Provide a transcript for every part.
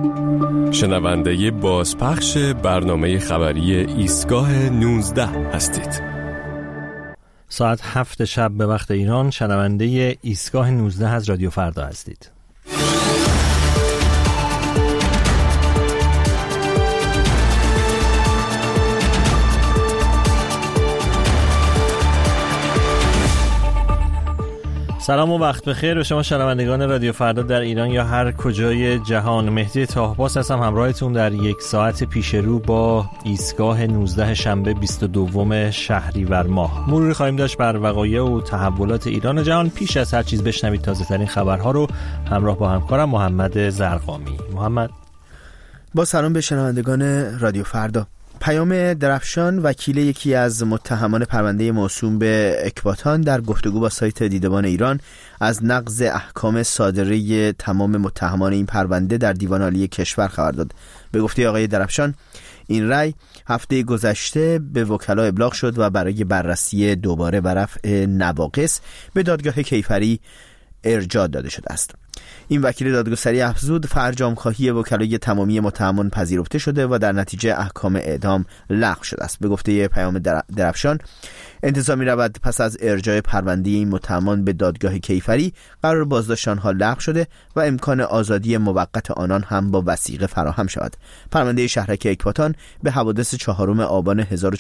شنونده بازپخش برنامه خبری ایستگاه 19 هستید. ساعت 7 شب به وقت ایران شنونده ایستگاه 19 از رادیو فردا هستید. سلام و وقت بخیر به شما شنوندگان رادیو فردا در ایران یا هر کجای جهان. مهدی طاهباس هستم همراهتون در یک ساعت پیش رو با ایستگاه 19 شنبه 22 شهریور ماه. مروری خواهیم داشت بر وقایع و تحولات ایران و جهان. پیش از هر چیز بشنوید تازه ترین خبرها رو همراه با همکارم محمد زرقامی. محمد. با سلام به شنوندگان رادیو فردا. پیام درفشان وکیل یکی از متهمان پرونده موسوم به اکباتان در گفتگو با سایت دیدبان ایران از نقض احکام صادره تمام متهمان این پرونده در دیوان عالی کشور خبر داد. به گفته آقای درفشان این رأی هفته گذشته به وکلا ابلاغ شد و برای بررسی دوباره و رفع نواقص به دادگاه کیفری ارجاع داده شده است. این وکیل دادگستری افزود فرجام‌خواهی وکلای تمامی متهمان پذیرفته شده و در نتیجه احکام اعدام لغو شده است. به گفته پیام درفشان انتظار می‌رود پس از ارجاع پرونده این متهمان به دادگاه کیفری قرار بازداشت آنها لغو شده و امکان آزادی موقت آنان هم با وثیقه فراهم شود. پرونده شهرک اکباتان به حوادث 4 آبان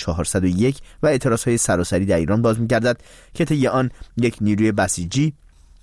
1401 و اعتراض‌های سراسری در ایران باز می‌گردد که طی آن یک نیروی بسیجی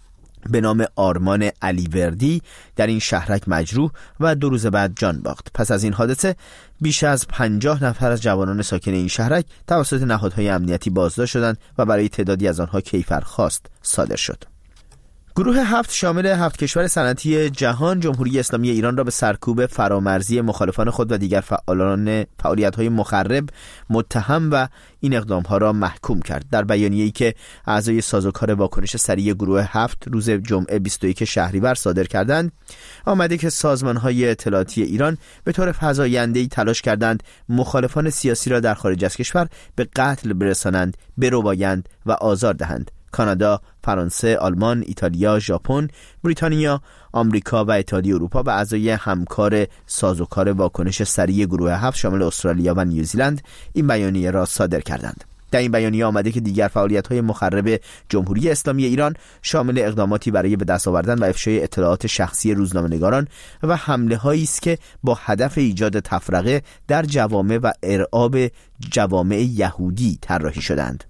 به نام آرمان علیوردی در این شهرک مجروح و 2 روز بعد جان باخت. پس از این حادثه بیش از 50 نفر از جوانان ساکن این شهرک توسط نهادهای امنیتی بازداشت شدند و برای تعدادی از آنها کیفرخواست صادر شد. گروه 7 شامل 7 کشور صنعتی جهان جمهوری اسلامی ایران را به سرکوب فرامرزی مخالفان خود و دیگر فعالان فعالیت‌های مخرب متهم و این اقدام‌ها را محکوم کرد. در بیانیه‌ای که اعضای سازوکار واکنش سریع گروه 7 روز جمعه 21 شهریور صادر کردند، آمده که سازمان‌های اطلاعاتی ایران به طور فزاینده‌ای تلاش کردند مخالفان سیاسی را در خارج از کشور به قتل برسانند، بربایند و آزار دهند. کانادا، فرانسه، آلمان، ایتالیا، ژاپن، بریتانیا، آمریکا و اتحادیه اروپا و اعضای همکار سازوکار واکنش سریع گروه 7 شامل استرالیا و نیوزیلند این بیانیه را صادر کردند. در این بیانیه آمده که دیگر فعالیت‌های مخرب جمهوری اسلامی ایران شامل اقداماتی برای به دست آوردن و افشای اطلاعات شخصی روزنامه‌نگاران و حمله‌هایی است که با هدف ایجاد تفرقه در جوامع و ارعاب جوامع یهودی طراحی شدند.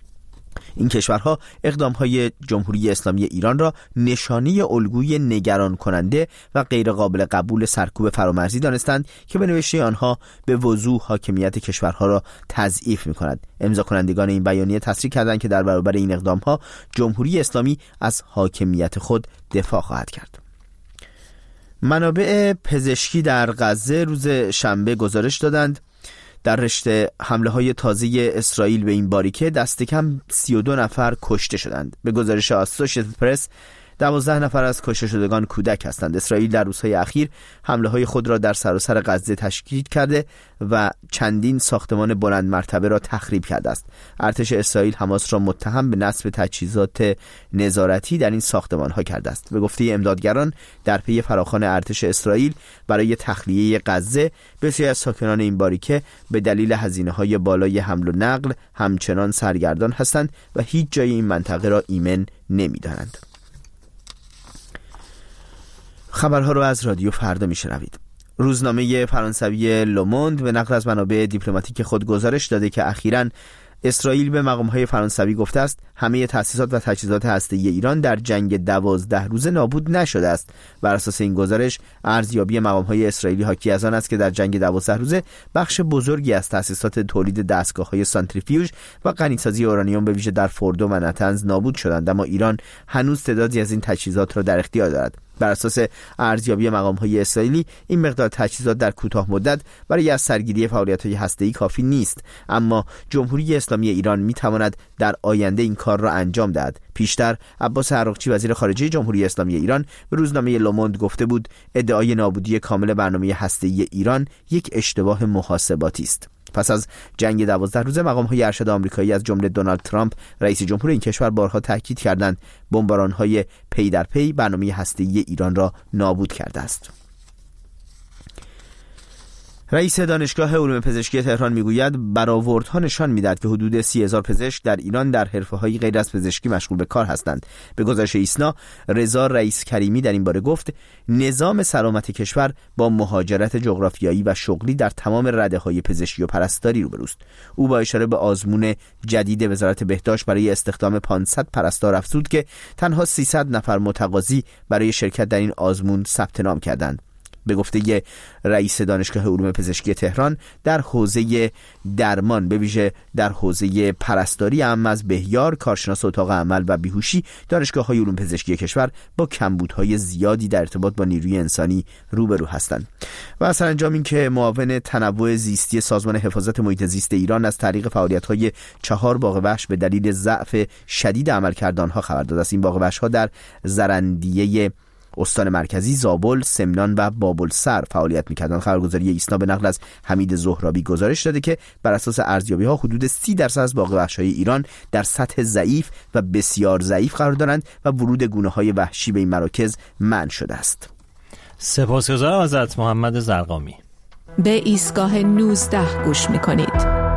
این کشورها اقدامهای جمهوری اسلامی ایران را نشانه الگوی نگران کننده و غیر قابل قبول سرکوب فرامرزی دانستند که به نوشته آنها به وضوح حاکمیت کشورها را تضعیف می‌کند. امضا کنندگان این بیانیه تصریح کردند که در برابر این اقدامها جمهوری اسلامی از حاکمیت خود دفاع خواهد کرد. منابع پزشکی در غزه روز شنبه گزارش دادند در رشته حمله‌های تازه اسرائیل به این باریکه دست کم 32 نفر کشته شدند. به گزارش آسوشیتد پرس 12 نفر از کشته شدگان کودک هستند. اسرائیل در روزهای اخیر حمله‌های خود را در سراسر غزه تشدید کرده و چندین ساختمان بلند مرتبه را تخریب کرده است. ارتش اسرائیل حماس را متهم به نصب تجهیزات نظارتی در این ساختمان‌ها کرده است. به گفته امدادگران در پی فراخوان ارتش اسرائیل برای تخلیه غزه، بسیاری از ساکنان این باریکه به دلیل هزینه‌های بالای حمل و نقل همچنان سرگردان هستند و هیچ جای این منطقه را ایمن نمی‌دانند. خبرها رو از رادیو فردا میشنوید. روزنامه فرانسوی لوموند به نقل از منابع دیپلماتیک خود گزارش داده که اخیراً اسرائیل به مقام‌های فرانسوی گفته است همه تأسیسات و تجهیزات هسته‌ای ایران در جنگ 12 روزه نابود نشده است. بر اساس این گزارش ارزیابی مقام‌های اسرائیلی حاکی از آن است که در جنگ 12 روزه بخش بزرگی از تأسیسات تولید دستگاه‌های سانتریفیوژ و غنیسازی اورانیوم به ویژه در فوردو و نتنز نابود شدند، اما ایران هنوز تعدادی از این تجهیزات را در اختیار دارد. بر اساس ارزیابی مقام‌های اسرائیلی این مقدار تجهیزات در کوتاه مدت برای از سرگیری فعالیت‌های هسته‌ای کافی نیست، اما جمهوری اسلامی ایران می‌تواند در آینده این کار را انجام دهد. پیشتر عباس عراقچی وزیر خارجه جمهوری اسلامی ایران به روزنامه لوموند گفته بود ادعای نابودی کامل برنامه هسته‌ای ایران یک اشتباه محاسباتی است. پس از جنگ 12 روزه مقام‌های ارشد آمریکایی از جمله دونالد ترامپ رئیس جمهور این کشور بارها تاکید کردند بمباران‌های پی در پی برنامه هسته‌ای ایران را نابود کرده است. رئیس دانشگاه علوم پزشکی تهران میگوید برآوردها نشان میدهد که حدود 30,000 پزشک در ایران در حرفه‌های غیر از پزشکی مشغول به کار هستند. به گزارش ایسنا، رضا رئیس کریمی در این باره گفت نظام سلامت کشور با مهاجرت جغرافیایی و شغلی در تمام رده‌های پزشکی و پرستاری روبروست. او با اشاره به آزمون جدید وزارت بهداشت برای استخدام 500 پرستار افزود که تنها 300 نفر متقاضی برای شرکت در این آزمون ثبت نام کردند. به گفته رئیس دانشگاه علوم پزشکی تهران، در حوزه درمان به ویژه در حوزه پرستاری اعم از بهیار، کارشناس اتاق عمل و بیهوشی، دانشگاه‌های علوم پزشکی کشور با کمبودهای زیادی در ارتباط با نیروی انسانی روبرو هستند. و سرانجام این که معاون تنوع زیستی سازمان حفاظت محیط زیست ایران از طریق فعالیت‌های 4 باغ وحش به دلیل ضعف شدید عملکرد آنها خبر داده است. این باغ وحش‌ها در زرندیه استان مرکزی، زابل، سمنان و بابلسر فعالیت می‌کردند. خبرگزاری ایسنا به نقل از حمید زهرابی گزارش داده که بر اساس ارزیابی‌ها حدود 30% از باغ وحش‌های ایران در سطح ضعیف و بسیار ضعیف قرار دارند و ورود گونه‌های وحشی به این مراکز منع شده است. سپاسگزارم ازت محمد زرقامی. به ایستگاه 19 گوش می‌کنید.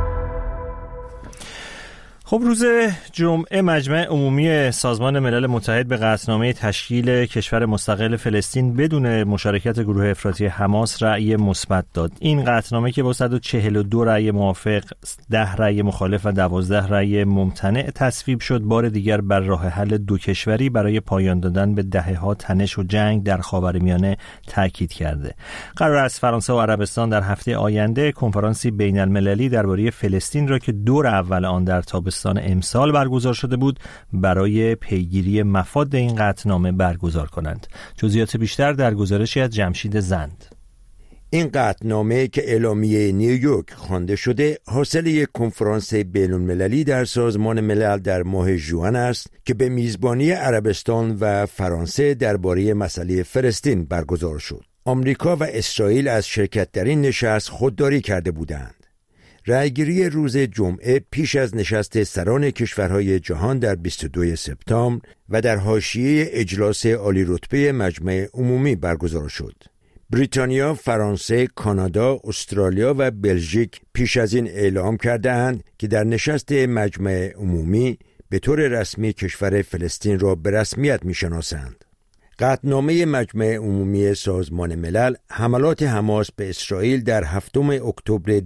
خب روز جمعه مجمع عمومی سازمان ملل متحد به قطعنامه تشکیل کشور مستقل فلسطین بدون مشارکت گروه افراطی حماس رأی مثبت داد. این قطعنامه که با 142 رأی موافق، 10 رأی مخالف و 12 رأی ممتنع تصویب شد، بار دیگر بر راه حل دو کشوری برای پایان دادن به دهه‌ها تنش و جنگ در خاورمیانه تاکید کرده. قرار است فرانسه و عربستان در هفته آینده کنفرانسی بین المللی درباره فلسطین را که دور اول آن در تابستان امسال برگزار شده بود برای پیگیری مفاد این قطعنامه برگزار کنند. جزئیات بیشتر در گزارشی از جمشید زند. این قطعنامه که اعلامیه نیویورک خوانده شده حاصل یک کنفرانس بین‌المللی در سازمان ملل در ماه ژوئن است که به میزبانی عربستان و فرانسه درباره مسئله فلسطین برگزار شد. آمریکا و اسرائیل از شرکت در این نشست خودداری کرده بودند. رأیگیری روز جمعه پیش از نشست سران کشورهای جهان در 22 سپتامبر و در حاشیه اجلاس عالی رتبه مجمع عمومی برگزار شد. بریتانیا، فرانسه، کانادا، استرالیا و بلژیک پیش از این اعلام کردند که در نشست مجمع عمومی به طور رسمی کشور فلسطین را به رسمیت می‌شناسند. قطعنامه مجمع عمومی سازمان ملل حملات حماس به اسرائیل در 7 اکتبر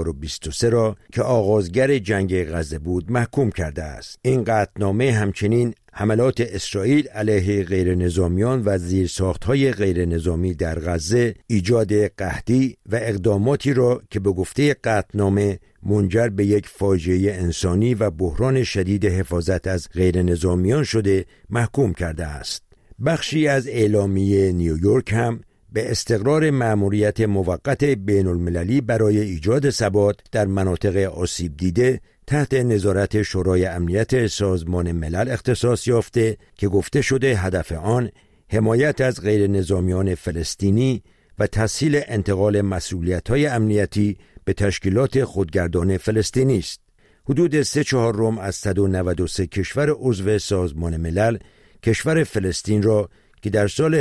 2023 را که آغازگر جنگ غزه بود محکوم کرده است. این قطعنامه همچنین حملات اسرائیل علیه غیرنظامیان و زیرساخت‌های غیرنظامی در غزه، ایجاد قحطی و اقداماتی را که به گفته قطعنامه منجر به یک فاجعه انسانی و بحران شدید حفاظت از غیرنظامیان شده محکوم کرده است. بخشی از اعلامیه نیویورک هم به استقرار مأموریت موقت بین المللی برای ایجاد ثبات در مناطق آسیب دیده تحت نظارت شورای امنیت سازمان ملل اختصاص یافته که گفته شده هدف آن حمایت از غیر نظامیان فلسطینی و تسهیل انتقال مسئولیت‌های امنیتی به تشکیلات خودگردان فلسطینی است. حدود 3/4 از 193 کشور عضو سازمان ملل کشور فلسطین را که در سال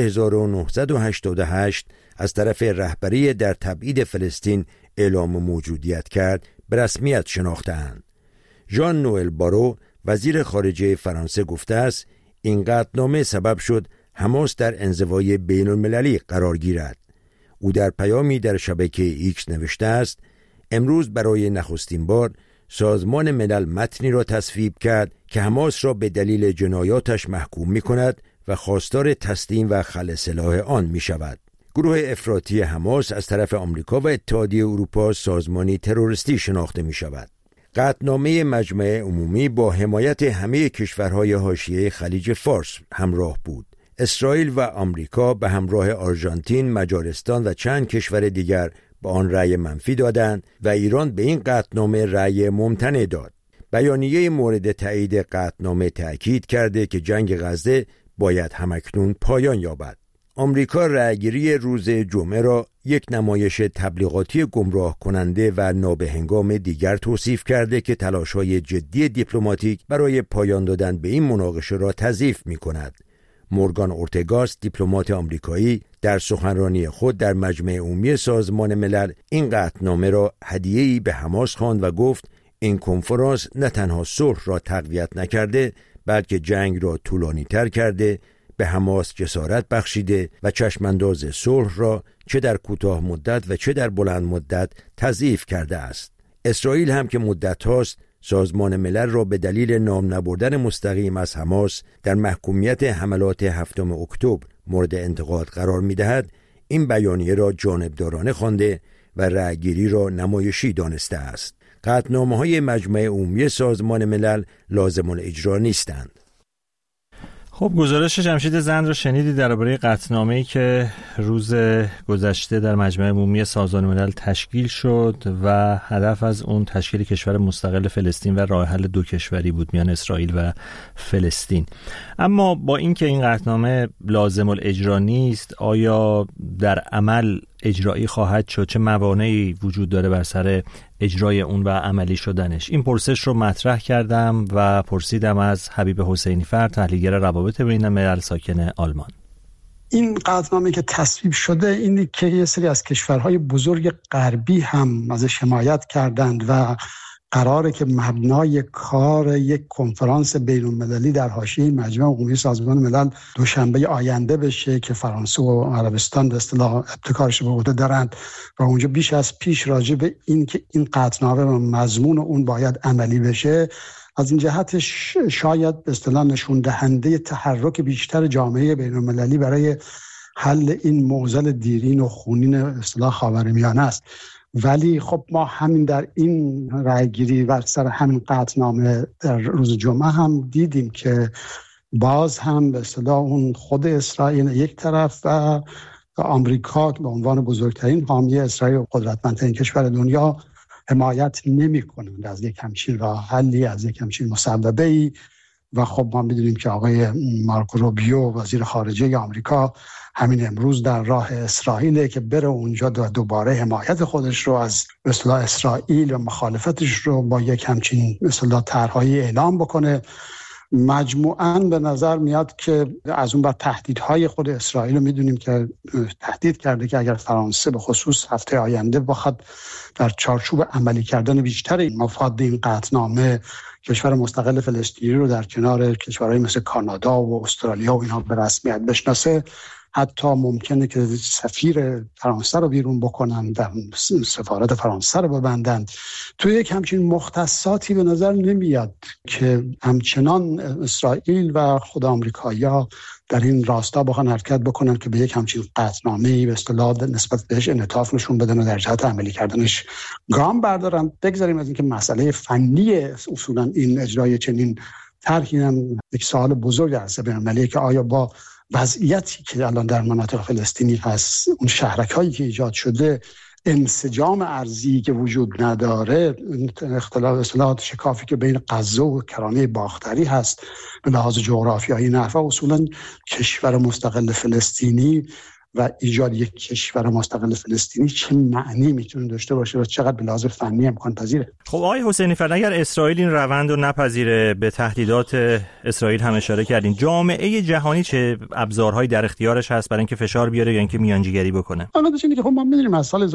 1988 از طرف رهبری در تبعید فلسطین اعلام موجودیت کرد به رسمیت شناخته‌اند. ژان نوئل بارو وزیر خارجه فرانسه گفته است این قطعنامه سبب شد حماس در انزوای بین المللی قرار گیرد. او در پیامی در شبکه ایکس نوشته است امروز برای نخستین بار سازمان ملل متنی را تصویب کرد که حماس را به دلیل جنایاتش محکوم می کند و خواستار تسلیم و خلع سلاح آن می شود. گروه افراطی حماس از طرف آمریکا و اتحادیه اروپا سازمانی تروریستی شناخته می شود. قطعنامه مجمع عمومی با حمایت همه کشورهای حاشیه خلیج فارس همراه بود. اسرائیل و آمریکا به همراه آرژانتین، مجارستان و چند کشور دیگر با آن رأی منفی دادند و ایران به این قطعنامه رأی ممتنع داد. بیانیه مورد تایید قطعنامه تأکید کرده که جنگ غزه باید همکنون پایان یابد. آمریکا رأیگیری روز جمعه را یک نمایش تبلیغاتی گمراه کننده و نابهنگام دیگر توصیف کرده که تلاش‌های جدی دیپلماتیک برای پایان دادن به این مناقشه را تضعیف می‌کند. مورگان اورتگاس، دیپلمات آمریکایی، در سخنرانی خود در مجمع عمومی سازمان ملل این قطعنامه را هدیه‌ای به حماس خواند و گفت این کنفرانس نه تنها صلح را تقویت نکرده بلکه جنگ را طولانی‌تر کرده، به حماس جسارت بخشیده و چشمانداز صلح را چه در کوتاه مدت و چه در بلند مدت تضعیف کرده است. اسرائیل هم که مدت هاست سازمان ملل را به دلیل نام نبردن مستقیم از حماس در محکومیت حملات 7 اکتبر مورد انتقاد قرار می‌دهد، این بیانیه را جانبدارانه خوانده و رأیگیری را نمایشی دانسته است. قطعنامه‌های مجمع عمومی سازمان ملل لازم الاجرا نیستند. خب گزارش جمشید زند رو شنیدی درباره قطعنامه‌ای که روز گذشته در مجمع عمومی سازمان ملل تشکیل شد و هدف از اون تشکیل کشور مستقل فلسطین و راه حل دو کشوری بود میان اسرائیل و فلسطین. اما با اینکه این قطعنامه لازم الاجرا نیست، آیا در عمل اجرایی خواهد شد؟ چه موانعی وجود داره بر سر اجرای اون و عملی شدنش؟ این پرسش رو مطرح کردم و پرسیدم از حبیب حسینی فر، تحلیلگر روابط بین الملل ساکن آلمان. این قطعنامه که تصویب شده اینی که یه سری از کشورهای بزرگ غربی هم ازش حمایت کردند و قراره که مبنای کار یک کنفرانس بین‌المللی در حاشیه مجمع عمومی سازمان ملل دوشنبه آینده بشه که فرانسه و عربستان به اصطلاح ابتکارش به عهده دارند و اونجا بیش از پیش راجع به این که این قطعنامه و مضمون اون باید عملی بشه، از این جهت شاید به اصطلاح نشون دهنده تحرک بیشتر جامعه بین‌المللی برای حل این معضل دیرین و خونین اصطلاح خاورمیانه است. ولی خب ما همین در این رأیگیری و سر همین قطعنامه در روز جمعه هم دیدیم که باز هم به اصطلاح اون خود اسرائیل یک طرف و آمریکا به عنوان بزرگترین حامی اسرائیل و قدرتمندترین کشور دنیا حمایت نمی‌کنند از یک همچین راه حلی، از یک همچین مسببه‌ای. و خب ما می‌دونیم که آقای مارکو روبیو وزیر خارجه آمریکا همین امروز در راه اسرائیل که بره اونجا دوباره حمایت خودش رو از اصطلاح اسرائیل و مخالفتش رو با یک همچین اصطلاح طرح‌هایی اعلام بکنه. مجموعاً به نظر میاد که از اون بر تهدیدهای خود اسرائیل رو میدونیم که تهدید کرده که اگر فرانسه به خصوص هفته آینده بخواد در چارچوب عملی کردن بیشتر این مفاد این قطعنامه کشور مستقل فلسطینی رو در کنار کشورهای مثل کانادا و استرالیا و اینها به رسمیت بشناسه، حتی ممکنه که سفیر فرانسه رو بیرون بکنن، در سفارت فرانسه رو ببندند. توی یک همچین مختصاتی به نظر نمیاد که همچنان اسرائیل و خود آمریکایی‌ها در این راستا بخوان حرکت بکنن که به یک همچین قطعنامه‌ای به اصطلاح نسبت بهش انعطاف نشون بدن و در جهت عملی کردنش گام بردارن. بگذاریم از اینکه مسئله فنی اصولا این اجرای چنین طرحی هم یک سوال بزرگ است بین‌المللی که آیا با وضعیتی که الان در مناطق فلسطینی هست، اون شهرک‌هایی که ایجاد شده، انسجام ارضی که وجود نداره، اختلاف اصطلاحات شکافی که بین غزه و کرانه باختری هست به لحاظ جغرافیایی نحوه، اصولا کشور مستقل فلسطینی و ایجاد یک کشور مستقل فلسطینی چه معنی میتونه داشته باشه و چقدر به لحاظ فنی امکان پذیره؟ خب آقای حسینی فرد، اگر اسرائیل این روند رو نپذیره، به تهدیدات اسرائیل هم اشاره کردین، جامعه جهانی چه ابزارهایی در اختیارش هست برای اینکه فشار بیاره یا اینکه میانجیگری بکنه؟ البته اینکه خب ما می‌دونیم از سال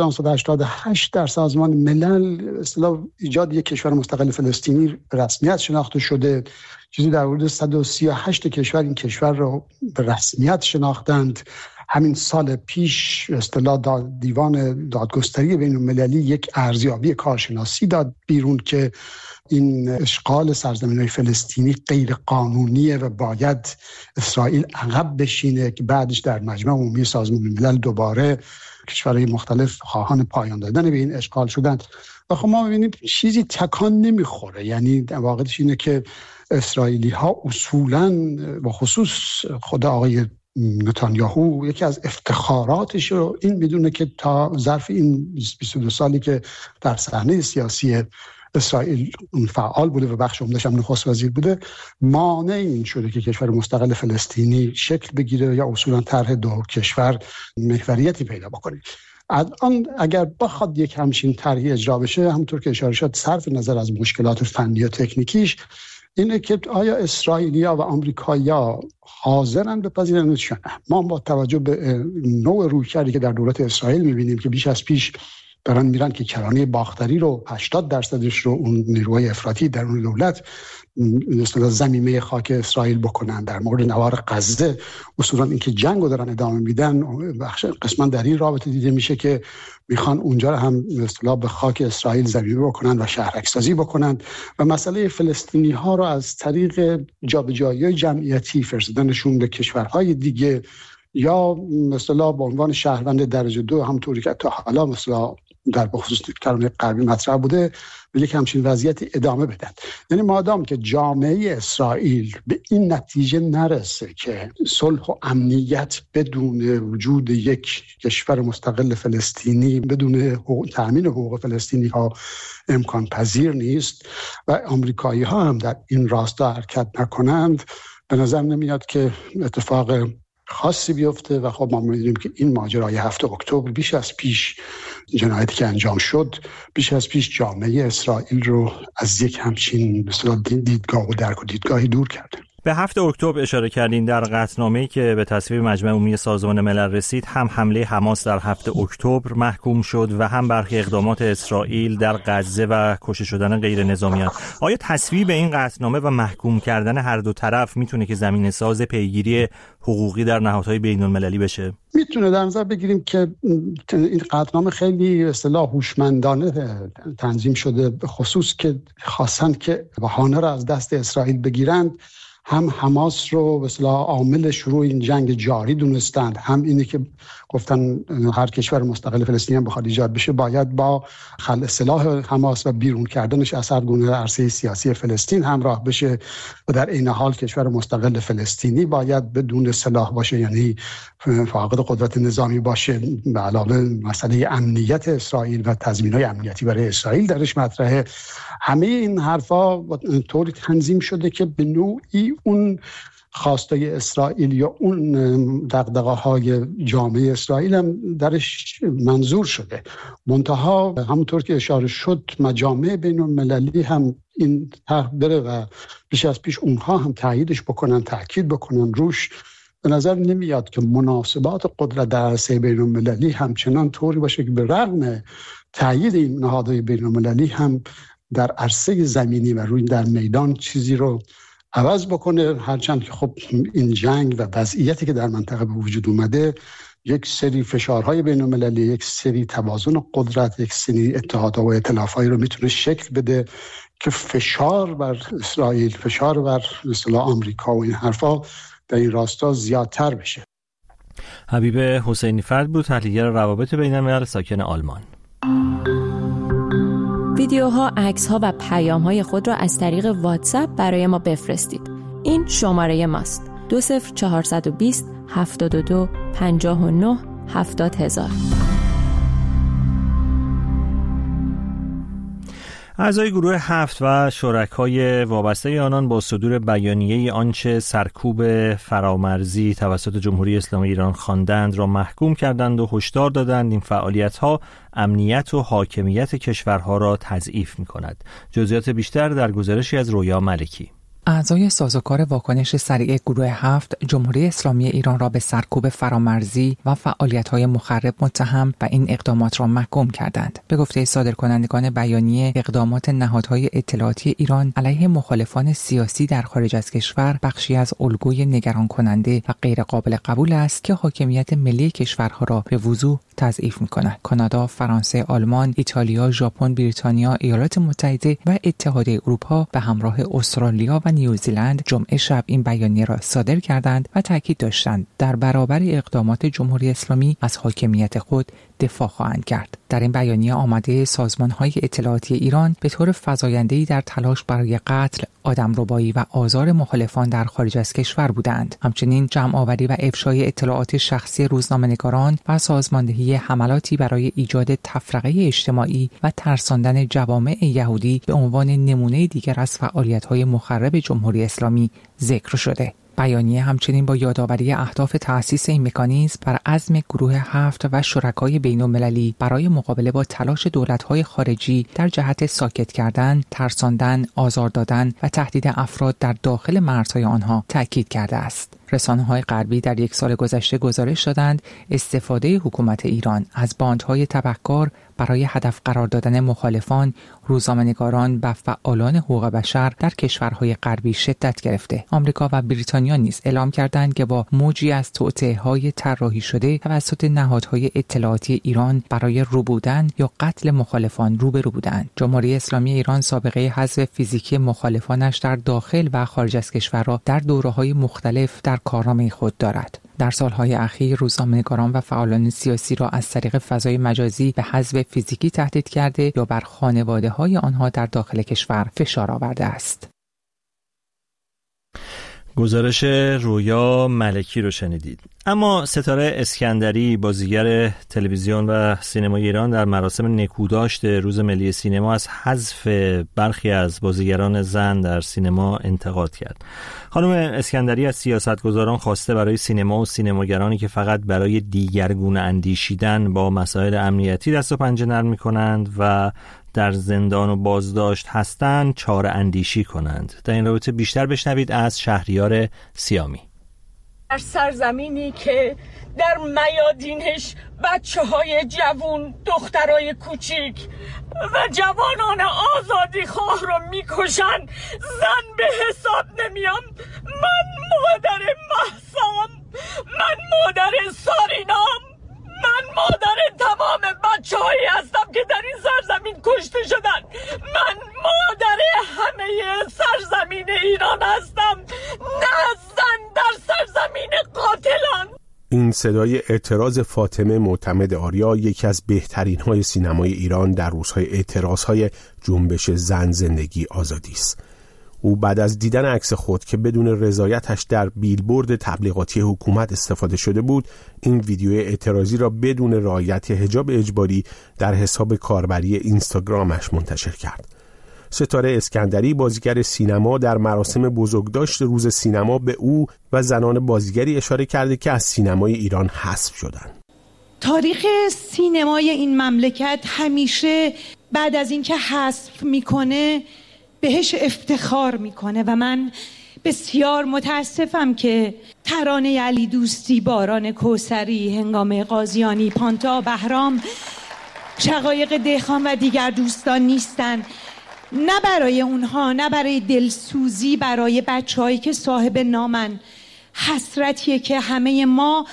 1988 در سازمان ملل اصطلاح ایجاد یک کشور مستقل فلسطینی رسمیت شناخته شده. چیزی در حدود 138 کشور این کشور رو به رسمیت شناختند. همین سال پیش اصطلاح دیوان دادگستری بین‌المللی یک ارزیابی کارشناسی داد بیرون که این اشغال سرزمین‌های فلسطینی غیر قانونیه و باید اسرائیل عقب بشینه، که بعدش در مجمع عمومی سازمان ملل دوباره کشورهای مختلف خواهان پایان دادن به این اشغال شدند. و خب ما می‌بینیم چیزی تکان نمیخوره. یعنی واقعیتش اینه که اسرائیلی‌ها اصولاً با خصوص خود آقای نتانیاهو یکی از افتخاراتش رو این میدونه که تا ظرف این 22 سالی که در صحنه سیاسی اسرائیل فعال بوده و بخش عمده‌اش هم نخست وزیر بوده، مانع این شده که کشور مستقل فلسطینی شکل بگیره یا اصولا طرح دو کشور محوریتی پیدا بکنه. الان اگر بخواد یک همچین طرحی اجرا بشه، همونطور که اشاره شد، صرف نظر از مشکلات فنی و تکنیکیش، اینه که آیا اسرائیلیا و آمریکایی‌ها حاضرن بپذیرنشون؟ ما با توجه به نوع رویکردی که در دولت اسرائیل می‌بینیم که بیش از پیش دارن میرن که کرانه باختری رو 80% رو اون نیروهای افراطی در اون دولت مثلا ضمیمه خاک اسرائیل بکنن. در مورد نوار غزه اصولا اینکه جنگو دارن ادامه میدن، بخش قسما در این رابطه دیده میشه که میخوان اونجا رو هم مثلا به خاک اسرائیل ضمیمه بکنن و شهرک سازی بکنن و مسئله فلسطینی ها رو از طریق جابجایی جمعیتی فرستادنشون به کشورهای دیگه یا مثلا به عنوان شهروند درجه 2 همونطوری که تا حالا مثلا در بخصوص کرانه غربی مطرح بوده به یک همچین وضعیتی ادامه بدن. یعنی مادام که جامعه اسرائیل به این نتیجه نرسه که صلح و امنیت بدون وجود یک کشور مستقل فلسطینی، بدون تأمین حقوق فلسطینی ها امکان پذیر نیست و آمریکایی ها هم در این راستا حرکت نکنند، به نظر نمیاد که اتفاق خاصی بیفته. و خب ما می‌دونیم که این ماجرای 7 اکتبر بیش از پیش جنایتی که انجام شد بیش از پیش جامعه اسرائیل رو از یک همچین مثلا دیدگاه و درک و دیدگاهی دور کرده. به 7 اکتبر اشاره کردین. در قطعنامه‌ای که به تصویب مجمع عمومی سازمان ملل رسید هم حمله حماس در 7 اکتبر محکوم شد و هم برخی اقدامات اسرائیل در غزه و کشته شدن غیر نظامیان. آیا تصویب این قطعنامه و محکوم کردن هر دو طرف میتونه که زمینه ساز پیگیری حقوقی در نهادهای بین‌المللی بشه؟ میتونه. در نظر بگیریم که این قطعنامه خیلی اصطلاح هوشمندانه تنظیم شده، به خصوص که خواستن که بهانه را از دست اسرائیل بگیرند. هم حماس رو به اصطلاح عامل شروع این جنگ جاری دونستند، هم اینی که گفتن هر کشور مستقل فلسطینی هم بخواد ایجاد بشه باید با خلع سلاح حماس و بیرون کردنش از هر گونه عرصه سیاسی فلسطین همراه بشه و در این حال کشور مستقل فلسطینی باید بدون سلاح باشه، یعنی فاقد قدرت نظامی باشه. به علاوه مسئله امنیت اسرائیل و تضمین‌های امنیتی برای اسرائیل درش مطرحه. همه این حرفا طوری تنظیم شده که به نوعی اون خواسته اسرائیل یا اون دغدغه‌های جامعه اسرائیل هم درش منظور شده. منتها همونطور که اشاره شد مجامع بین‌المللی هم این طرح بره و بیش از پیش اونها هم تاییدش بکنن، تاکید بکنن روش. به نظر نمیاد که مناسبات قدرت در عرصه بین‌المللی همچنان طوری باشه که به رغم تایید این نهادهای بین‌المللی هم در عرصه زمینی و روی در میدان چیزی رو عوض بکنه، هرچند که خب این جنگ و وضعیتی که در منطقه به وجود اومده یک سری فشارهای بین‌المللی، یک سری توازن قدرت، یک سری اتحادها و ائتلافایی رو میتونه شکل بده که فشار بر اسرائیل، فشار بر مثلا آمریکا و این حرفا در این راستا زیادتر بشه. حبیب حسینی فرد بود، تحلیلگر روابط بین‌الملل ساکن آلمان. ویدیوها، عکس‌ها و پیام‌های خود را از طریق واتساپ برای ما بفرستید. این شماره ماست: 20420 72 59 70000. اعضای گروه 7 و شرکای وابسته آنان با صدور بیانیه آنچه سرکوب فرامرزی توسط جمهوری اسلامی ایران خواندند را محکوم کردند و هشدار دادند این فعالیت‌ها امنیت و حاکمیت کشورها را تضعیف می‌کند. جزئیات بیشتر در گزارشی از رویا ملکی. اعضای سازوکار واکنش سریع گروه 7 جمهوری اسلامی ایران را به سرکوب فرامرزی و فعالیت‌های مخرب متهم و این اقدامات را محکوم کردند. به گفته صادرکنندگان بیانیه، اقدامات نهادهای اطلاعاتی ایران علیه مخالفان سیاسی در خارج از کشور بخشی از الگوی نگران کننده و غیر قابل قبول است که حاکمیت ملی کشورها را به وضوح تضعیف می‌کند. کانادا، فرانسه، آلمان، ایتالیا، ژاپن، بریتانیا، ایالات متحده و اتحادیه اروپا به همراه استرالیا و نیوزیلند جمعه شب این بیانیه را صادر کردند و تاکید داشتند در برابر اقدامات جمهوری اسلامی از حاکمیت خود دفاع خواهند کرد. در این بیانیه آمده سازمان‌های اطلاعاتی ایران به طور فزاینده‌ای در تلاش برای قتل، آدمربایی و آزار مخالفان در خارج از کشور بودند. همچنین جمع‌آوری و افشای اطلاعات شخصی روزنامه‌نگاران و سازماندهی حملاتی برای ایجاد تفرقه اجتماعی و ترساندن جوامع یهودی به عنوان نمونه دیگر از فعالیت‌های مخرب جمهوری اسلامی ذکر شده. بیانیه همچنین با یادآوری اهداف تأسیس این مکانیزم بر عزم گروه 7 و شرکای بین‌المللی برای مقابله با تلاش دولت‌های خارجی در جهت ساکت کردن، ترساندن، آزار دادن و تهدید افراد در داخل مرزهای آنها تأکید کرده است. رسانه‌های غربی در یک سال گذشته گزارش دادند استفاده حکومت ایران از باندهای تبهکار برای هدف قرار دادن مخالفان، روزنامه‌نگاران و فعالان حقوق بشر در کشورهای غربی شدت گرفته. آمریکا و بریتانیا نیز اعلام کردند که با موجی از توطئه‌های طراحی شده توسط نهادهای اطلاعاتی ایران برای ربودن یا قتل مخالفان روبرو بودند. جمهوری اسلامی ایران سابقه حذف فیزیکی مخالفانش در داخل و خارج از کشور را در دوره‌های مختلف در کارنامه خود دارد. در سالهای اخیر روزنامه‌نگاران و فعالان سیاسی را از طریق فضای مجازی به حذف فیزیکی تهدید کرده یا بر خانواده‌های آنها در داخل کشور فشار آورده است. گزارش رویا ملکی رو شنیدید. اما ستاره اسکندری بازیگر تلویزیون و سینمای ایران در مراسم نکوداشت روز ملی سینما از حذف برخی از بازیگران زن در سینما انتقاد کرد. خانم اسکندری از سیاستگزاران خواسته برای سینما و سینماگرانی که فقط برای دیگرگونه اندیشیدن با مسائل امنیتی دست و پنجه نرم می‌کنند و در زندان و بازداشت هستند چاره اندیشی کنند. در این رابطه بیشتر بشنوید از شهریار سیامی. در سرزمینی که در میادینش بچه‌های جوان، دخترای کوچیک و جوانان آزادی خواه رو میکشن، زن به حساب نمیام. من مادر مهسام، من مادر سارینام، من مادر تمام بچه‌هایی هستم که در این سرزمین کشته شدن. من مادر همه سرزمین ایران هستم، نه زن در سرزمین قاتلان. این صدای اعتراض فاطمه معتمد آریا، یکی از بهترین های سینمای ایران در روزهای اعتراض های جنبش زن زندگی آزادی است. او بعد از دیدن عکس خود که بدون رضایتش در بیلبورد تبلیغاتی حکومت استفاده شده بود، این ویدیو اعتراضی را بدون رعایت حجاب اجباری در حساب کاربری اینستاگرامش منتشر کرد. ستاره اسکندری بازیگر سینما در مراسم بزرگداشت روز سینما به او و زنان بازیگری اشاره کرده که از سینمای ایران حذف شدند. تاریخ سینمای این مملکت همیشه بعد از اینکه حذف میکنه بهش افتخار میکنه و من بسیار متاسفم که ترانه علی دوستی، باران کوثری، هنگام قاضیانی، پانتا، بهرام، شقایق دهخان و دیگر دوستان نیستن. نه برای اونها، نه برای دلسوزی برای بچه‌هایی که صاحب نامن، حسرتیه که همه ما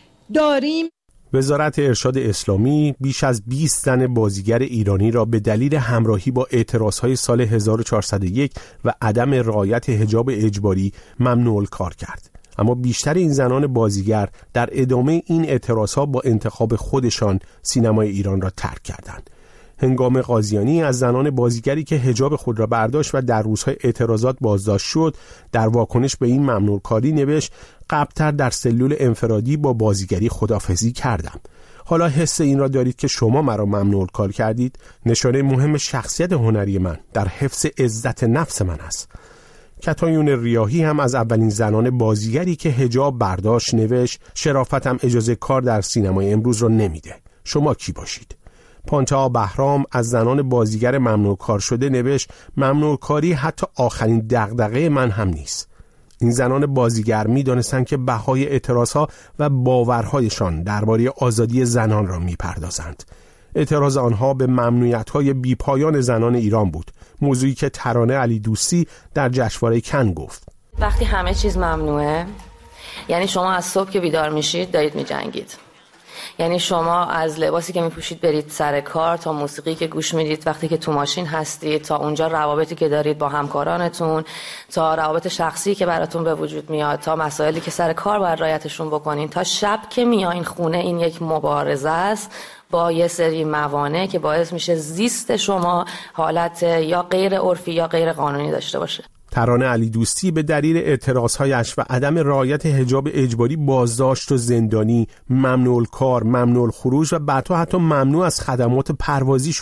داریم. وزارت ارشاد اسلامی بیش از 20 زن بازیگر ایرانی را به دلیل همراهی با اعتراضهای سال 1401 و عدم رعایت حجاب اجباری ممنوع الکار کرد. اما بیشتر این زنان بازیگر در ادامه این اعتراضها با انتخاب خودشان سینمای ایران را ترک کردند. هنگام قاضیانی از زنان بازیگری که حجاب خود را برداشت و در روزهای اعتراضات بازداشت شد، در واکنش به این ممنوع کاری نوشت: قبلتر در سلول انفرادی با بازیگری خداحافظی کردم. حالا حس این را دارید که شما مرا ممنوع کار کردید؟ نشانه مهم شخصیت هنری من در حفظ عزت نفس من است. کتایون ریاحی هم از اولین زنان بازیگری که حجاب برداشت نوشت: شرافتم اجازه کار در سینمای امروز را نمیده. شما کی باشید؟ پانتا بهرام از زنان بازیگر ممنوع کار شده نوشت: ممنوع کاری حتی آخرین دغدغه من هم نیست. این زنان بازیگر می‌دانستند که بهای اعتراضها و باورهایشان درباره آزادی زنان را می‌پردازند. اعتراض آنها به ممنوعیت‌های بی‌پایان زنان ایران بود، موضوعی که ترانه علی دوستی در جشنواره کن گفت. وقتی همه چیز ممنوعه، یعنی شما از صبح که بیدار میشید دارید می‌جنگید. یعنی شما از لباسی که میپوشید برید سر کار، تا موسیقی که گوش میدید وقتی که تو ماشین هستید، تا اونجا روابطی که دارید با همکارانتون، تا روابط شخصی که براتون به وجود میاد، تا مسائلی که سر کار باید رعایتشون بکنین، تا شب که میایین خونه، این یک مبارزه است با یه سری موانع که باعث میشه زیست شما حالت یا غیر عرفی یا غیر قانونی داشته باشه. ترانه علی دوستی به دلیل اعتراضهایش و عدم رعایت حجاب اجباری بازداشت و زندانی، ممنوع کار، ممنوع خروج و بعدها حتی ممنوع از خدمات پروازی شد.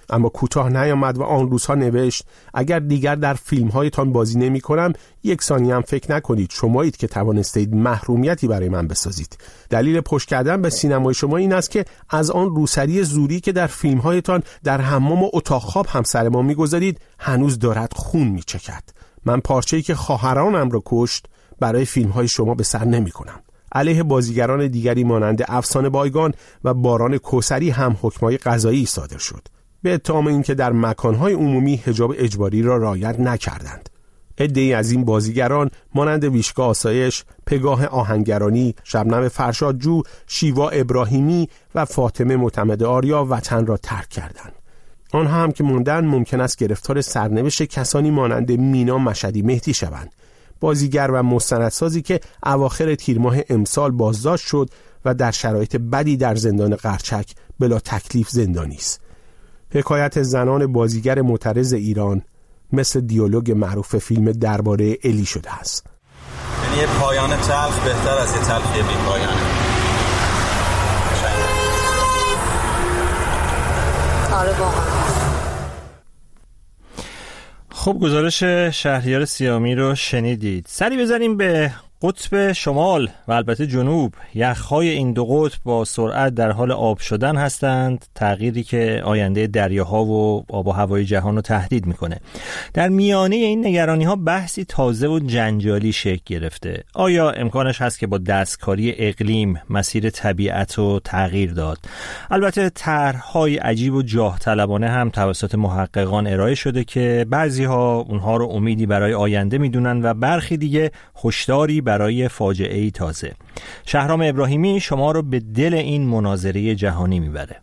اما کوتاه نیامد و آن روزها نوشت اگر دیگر در فیلم‌هایتان بازی نمی‌کنم 1 ثانیه هم فکر نکنید شمایید که توانستید محرومیتی برای من بسازید. دلیل پشت کردن به سینمای شما این است که از آن روسری زوری که در فیلم‌هایتان در حمام و اتاق خواب هم سر ما می‌گذارید هنوز دارد خون می‌چکد. من پارچه‌ای که خواهرانم را کشت برای فیلم‌های شما به سر نمی‌کنم. علیه بازیگران دیگری مانند افسانه بایگان و باران کوثری هم حکم‌های قضایی صادر شد به اتهام اینکه در مکان‌های عمومی حجاب اجباری را رعایت نکردند. عده‌ای از این بازیگران مانند ویشکا آسایش، پگاه آهنگرانی، شبنم فرشادجو، شیوا ابراهیمی و فاطمه معتمد آریا وطن را ترک کردند. آنها هم که موندن ممکن است گرفتار سرنوشت کسانی مانند مینا مشهدی مهدی شوند، بازیگر و مستندسازی که اواخر تیر ماه امسال بازداشت شد و در شرایط بدی در زندان قرچک بلا تکلیف زندانی است. حکایت زنان بازیگر معترض ایران مثل دیالوگ معروف فیلم درباره الی شده است. یعنی یه پایان تلخ بهتر از یه تلخی بی پایانه. آره واقعا. خب گزارش شهریار سیامی رو شنیدید. سری بزنیم به قطب شمال و البته جنوب. یخ‌های این دو قطب با سرعت در حال آب شدن هستند، تغییری که آینده دریاها و آب و هوای جهان رو تهدید میکنه. در میانه این نگرانی‌ها بحثی تازه و جنجالی شکل گرفته. آیا امکانش هست که با دستکاری اقلیم مسیر طبیعت رو تغییر داد؟ البته طرح‌های عجیب و جاه طلبانه هم توسط محققان ارائه شده که بعضی‌ها اونها رو امیدی برای آینده میدونن و برخی دیگه هشداری برای فاجعه‌ای تازه. شهرام ابراهیمی شما رو به دل این مناظره جهانی میبره.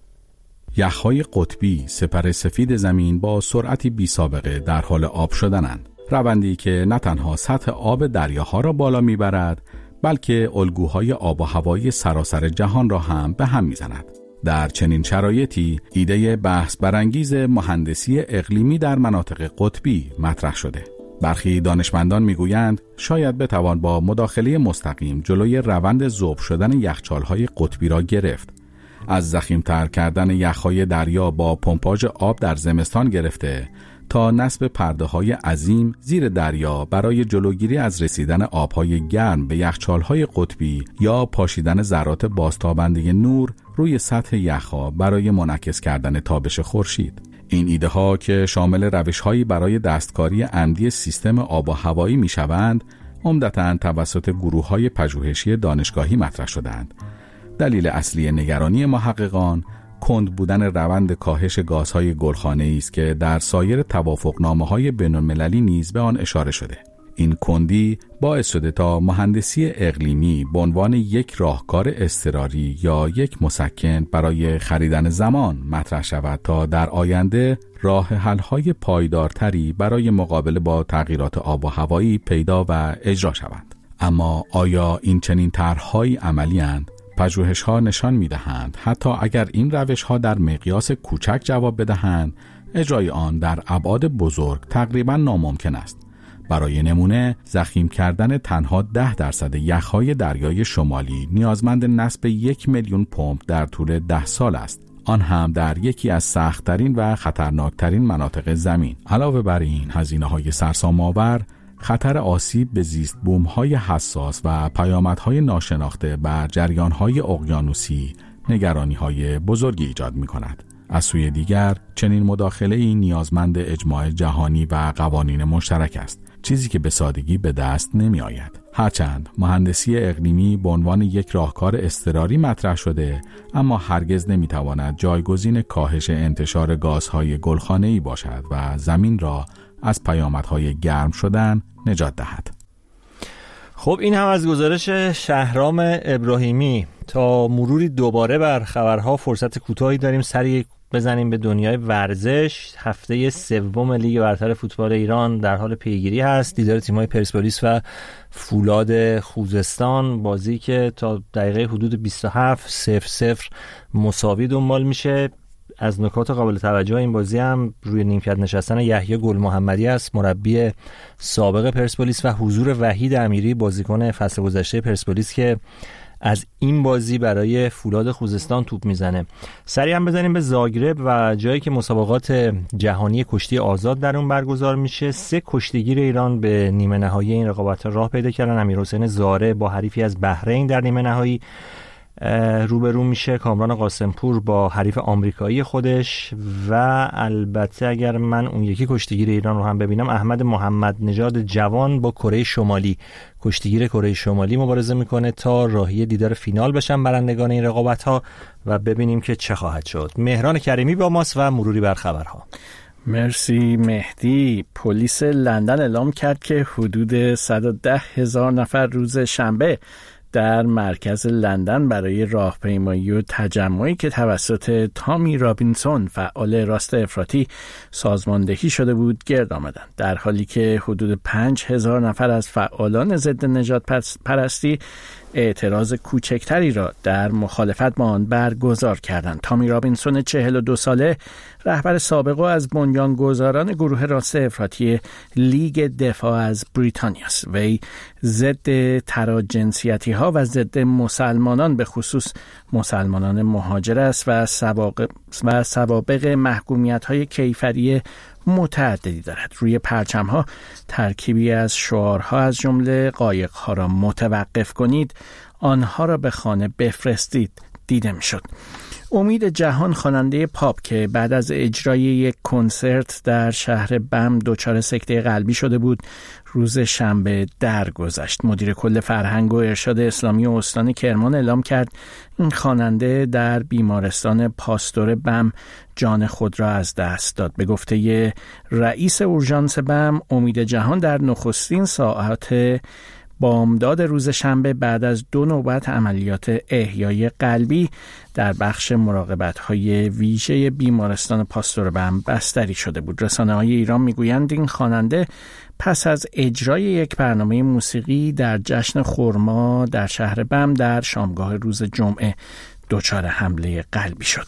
یخ‌های قطبی سپر سفید زمین با سرعتی بی سابقه در حال آب شدنند. روندی که نه تنها سطح آب دریاها را بالا میبرد بلکه الگوهای آب و هوایی سراسر جهان را هم به هم میزند. در چنین شرایطی ایده بحث برانگیز مهندسی اقلیمی در مناطق قطبی مطرح شده. برخی دانشمندان میگویند شاید بتوان با مداخله مستقیم جلوی روند ذوب شدن یخچال‌های قطبی را گرفت. از ضخیم‌تر کردن یخ‌های دریا با پمپاژ آب در زمستان گرفته تا نصب پرده‌های عظیم زیر دریا برای جلوگیری از رسیدن آب‌های گرم به یخچال‌های قطبی یا پاشیدن ذرات بازتابنده نور روی سطح یخ‌ها برای منعکس کردن تابش خورشید. این ایده ها که شامل روش‌هایی برای دستکاری عمدی سیستم آب و هوایی می‌شوند، عمدتاً توسط گروه‌های پژوهشی دانشگاهی مطرح شدند. دلیل اصلی نگرانی محققان کند بودن روند کاهش گازهای گلخانه‌ای است که در سایر توافقنامه‌های بین‌المللی نیز به آن اشاره شده. این کندی باعث شده تا مهندسی اقلیمی به عنوان یک راهکار اضطراری یا یک مسکن برای خریدن زمان مطرح شود تا در آینده راه حل‌های پایدارتری برای مقابله با تغییرات آب و هوایی پیدا و اجرا شوند. اما آیا این چنین طرح‌های عملی‌اند؟ پژوهش‌ها نشان می‌دهند حتی اگر این روش‌ها در مقیاس کوچک جواب بدهند، اجرای آن در ابعاد بزرگ تقریباً ناممکن است. برای نمونه ضخیم کردن تنها 10% یخ‌های دریای شمالی نیازمند نصب 1 میلیون پمپ در طول 10 سال است، آن هم در یکی از سخت‌ترین و خطرناکترین مناطق زمین. علاوه بر این هزینه‌های سرسام‌آور، خطر آسیب به زیست بوم‌های حساس و پیامدهای ناشناخته بر جریان‌های اقیانوسی نگرانی‌های بزرگی ایجاد می‌کند. از سوی دیگر چنین مداخله‌ای نیازمند اجماع جهانی و قوانین مشترک است، چیزی که به سادگی به دست نمی آید. هرچند مهندسی اقلیمی به عنوان یک راهکار اضطراری مطرح شده، اما هرگز نمی تواند جایگزین کاهش انتشار گازهای گلخانه‌ای باشد و زمین را از پیامدهای گرم شدن نجات دهد. خب این هم از گزارش شهرام ابراهیمی. تا مروری دوباره بر خبرها فرصت کوتاهی داریم سری بزنیم به دنیای ورزش. هفته سوم لیگ برتر فوتبال ایران در حال پیگیری هست. دیدار تیم‌های پرسپولیس و فولاد خوزستان، بازی که تا دقیقه حدود 27 0-0 مساوی دنبال میشه. از نکات قابل توجه این بازی هم روی نیمکت نشستن یحیی گل محمدی است، مربی سابق پرسپولیس، و حضور وحید امیری، بازیکن فصل گذشته پرسپولیس که از این بازی برای فولاد خوزستان توپ میزنه. سریع هم بزنیم به زاگرب و جایی که مسابقات جهانی کشتی آزاد در اون برگزار میشه. 3 کشتیگیر ایران به نیمه نهایی این رقابت راه پیدا کردن. امیرحسین زاره با حریفی از بحرین در نیمه نهایی روبرو میشه. کامران قاسمپور با حریف آمریکایی خودش و البته اگر من اون یکی کشتیگیر ایران رو هم ببینم، احمد محمد نژاد جوان با کره شمالی، کشتیگیر کره شمالی مبارزه میکنه تا راهی دیدار فینال بشن برندگان این رقابت ها و ببینیم که چه خواهد شد. مهران کریمی با ماست و مروری بر خبرها. مرسی مهدی. پلیس لندن اعلام کرد که حدود 110,000 نفر روز شنبه در مرکز لندن برای راهپیمایی و تجمعی که توسط تامی رابینسون فعال راست افراطی سازماندهی شده بود گرد آمدند، در حالی که حدود 5,000 نفر از فعالان ضد نژاد پرستی اعتراض کوچکتری را در مخالفت با آن برگزار کردند. تامی رابینسون 42 ساله رهبر سابق و از بنیانگذاران گروه راست افراطی لیگ دفاع از بریتانیا است. وی ضد تراجنسیتی ها و ضد مسلمانان به خصوص مسلمانان مهاجر است و سوابق محکومیت های کیفری متعددی دارد. روی پرچم ها ترکیبی از شعارها از جمله قایق ها را متوقف کنید، آنها را به خانه بفرستید دیده می شد. امید جهان خواننده پاپ که بعد از اجرای یک کنسرت در شهر بم دچار سکته قلبی شده بود، روز شنبه درگذشت. مدیر کل فرهنگ و ارشاد اسلامی استان کرمان اعلام کرد این خواننده در بیمارستان پاستور بم جان خود را از دست داد. به گفته رئیس اورژانس بم، امید جهان در نخستین ساعات بامداد روز شنبه بعد از 2 نوبت عملیات احیای قلبی در بخش مراقبت‌های ویژه بیمارستان پاستور بم بستری شده بود. رسانه‌های ایران میگویند این خواننده پس از اجرای یک برنامه موسیقی در جشن خرما در شهر بم در شامگاه روز جمعه دچار حمله قلبی شد.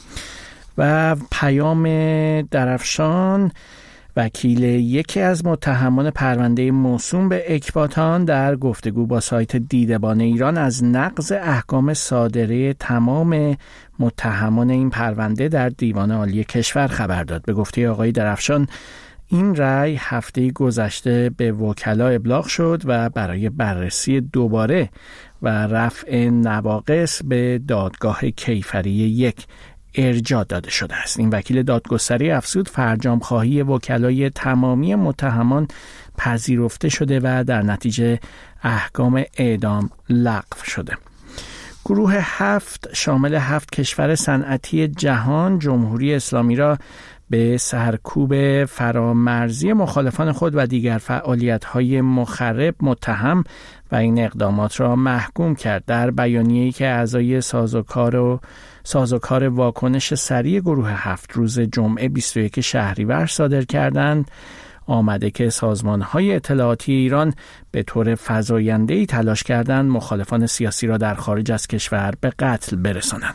و پیام درفشان، وکیل یکی از متهمان پرونده موسوم به اکباتان، در گفتگو با سایت دیدبان ایران از نقض احکام صادره تمام متهمان این پرونده در دیوان عالی کشور خبر داد. به گفته آقای درفشان، این رأی هفته گذشته به وکلا ابلاغ شد و برای بررسی دوباره و رفع نواقص به دادگاه کیفری 1 ارجاع داده شده است. این وکیل دادگستری افزود فرجام خواهی وکلای تمامی متهمان پذیرفته شده و در نتیجه احکام اعدام لغو شده. گروه 7 شامل 7 کشور صنعتی جهان جمهوری اسلامی را به سرکوب فرامرزی مخالفان خود و دیگر فعالیت‌های مخرب متهم و این اقدامات را محکوم کرد. در بیانیه‌ای که اعضای سازوکار واکنش سریع گروه 7 روز جمعه 21 شهریور صادر کردند، آمده که سازمان‌های اطلاعاتی ایران به طور فزاینده‌ای تلاش کردند مخالفان سیاسی را در خارج از کشور به قتل برسانند.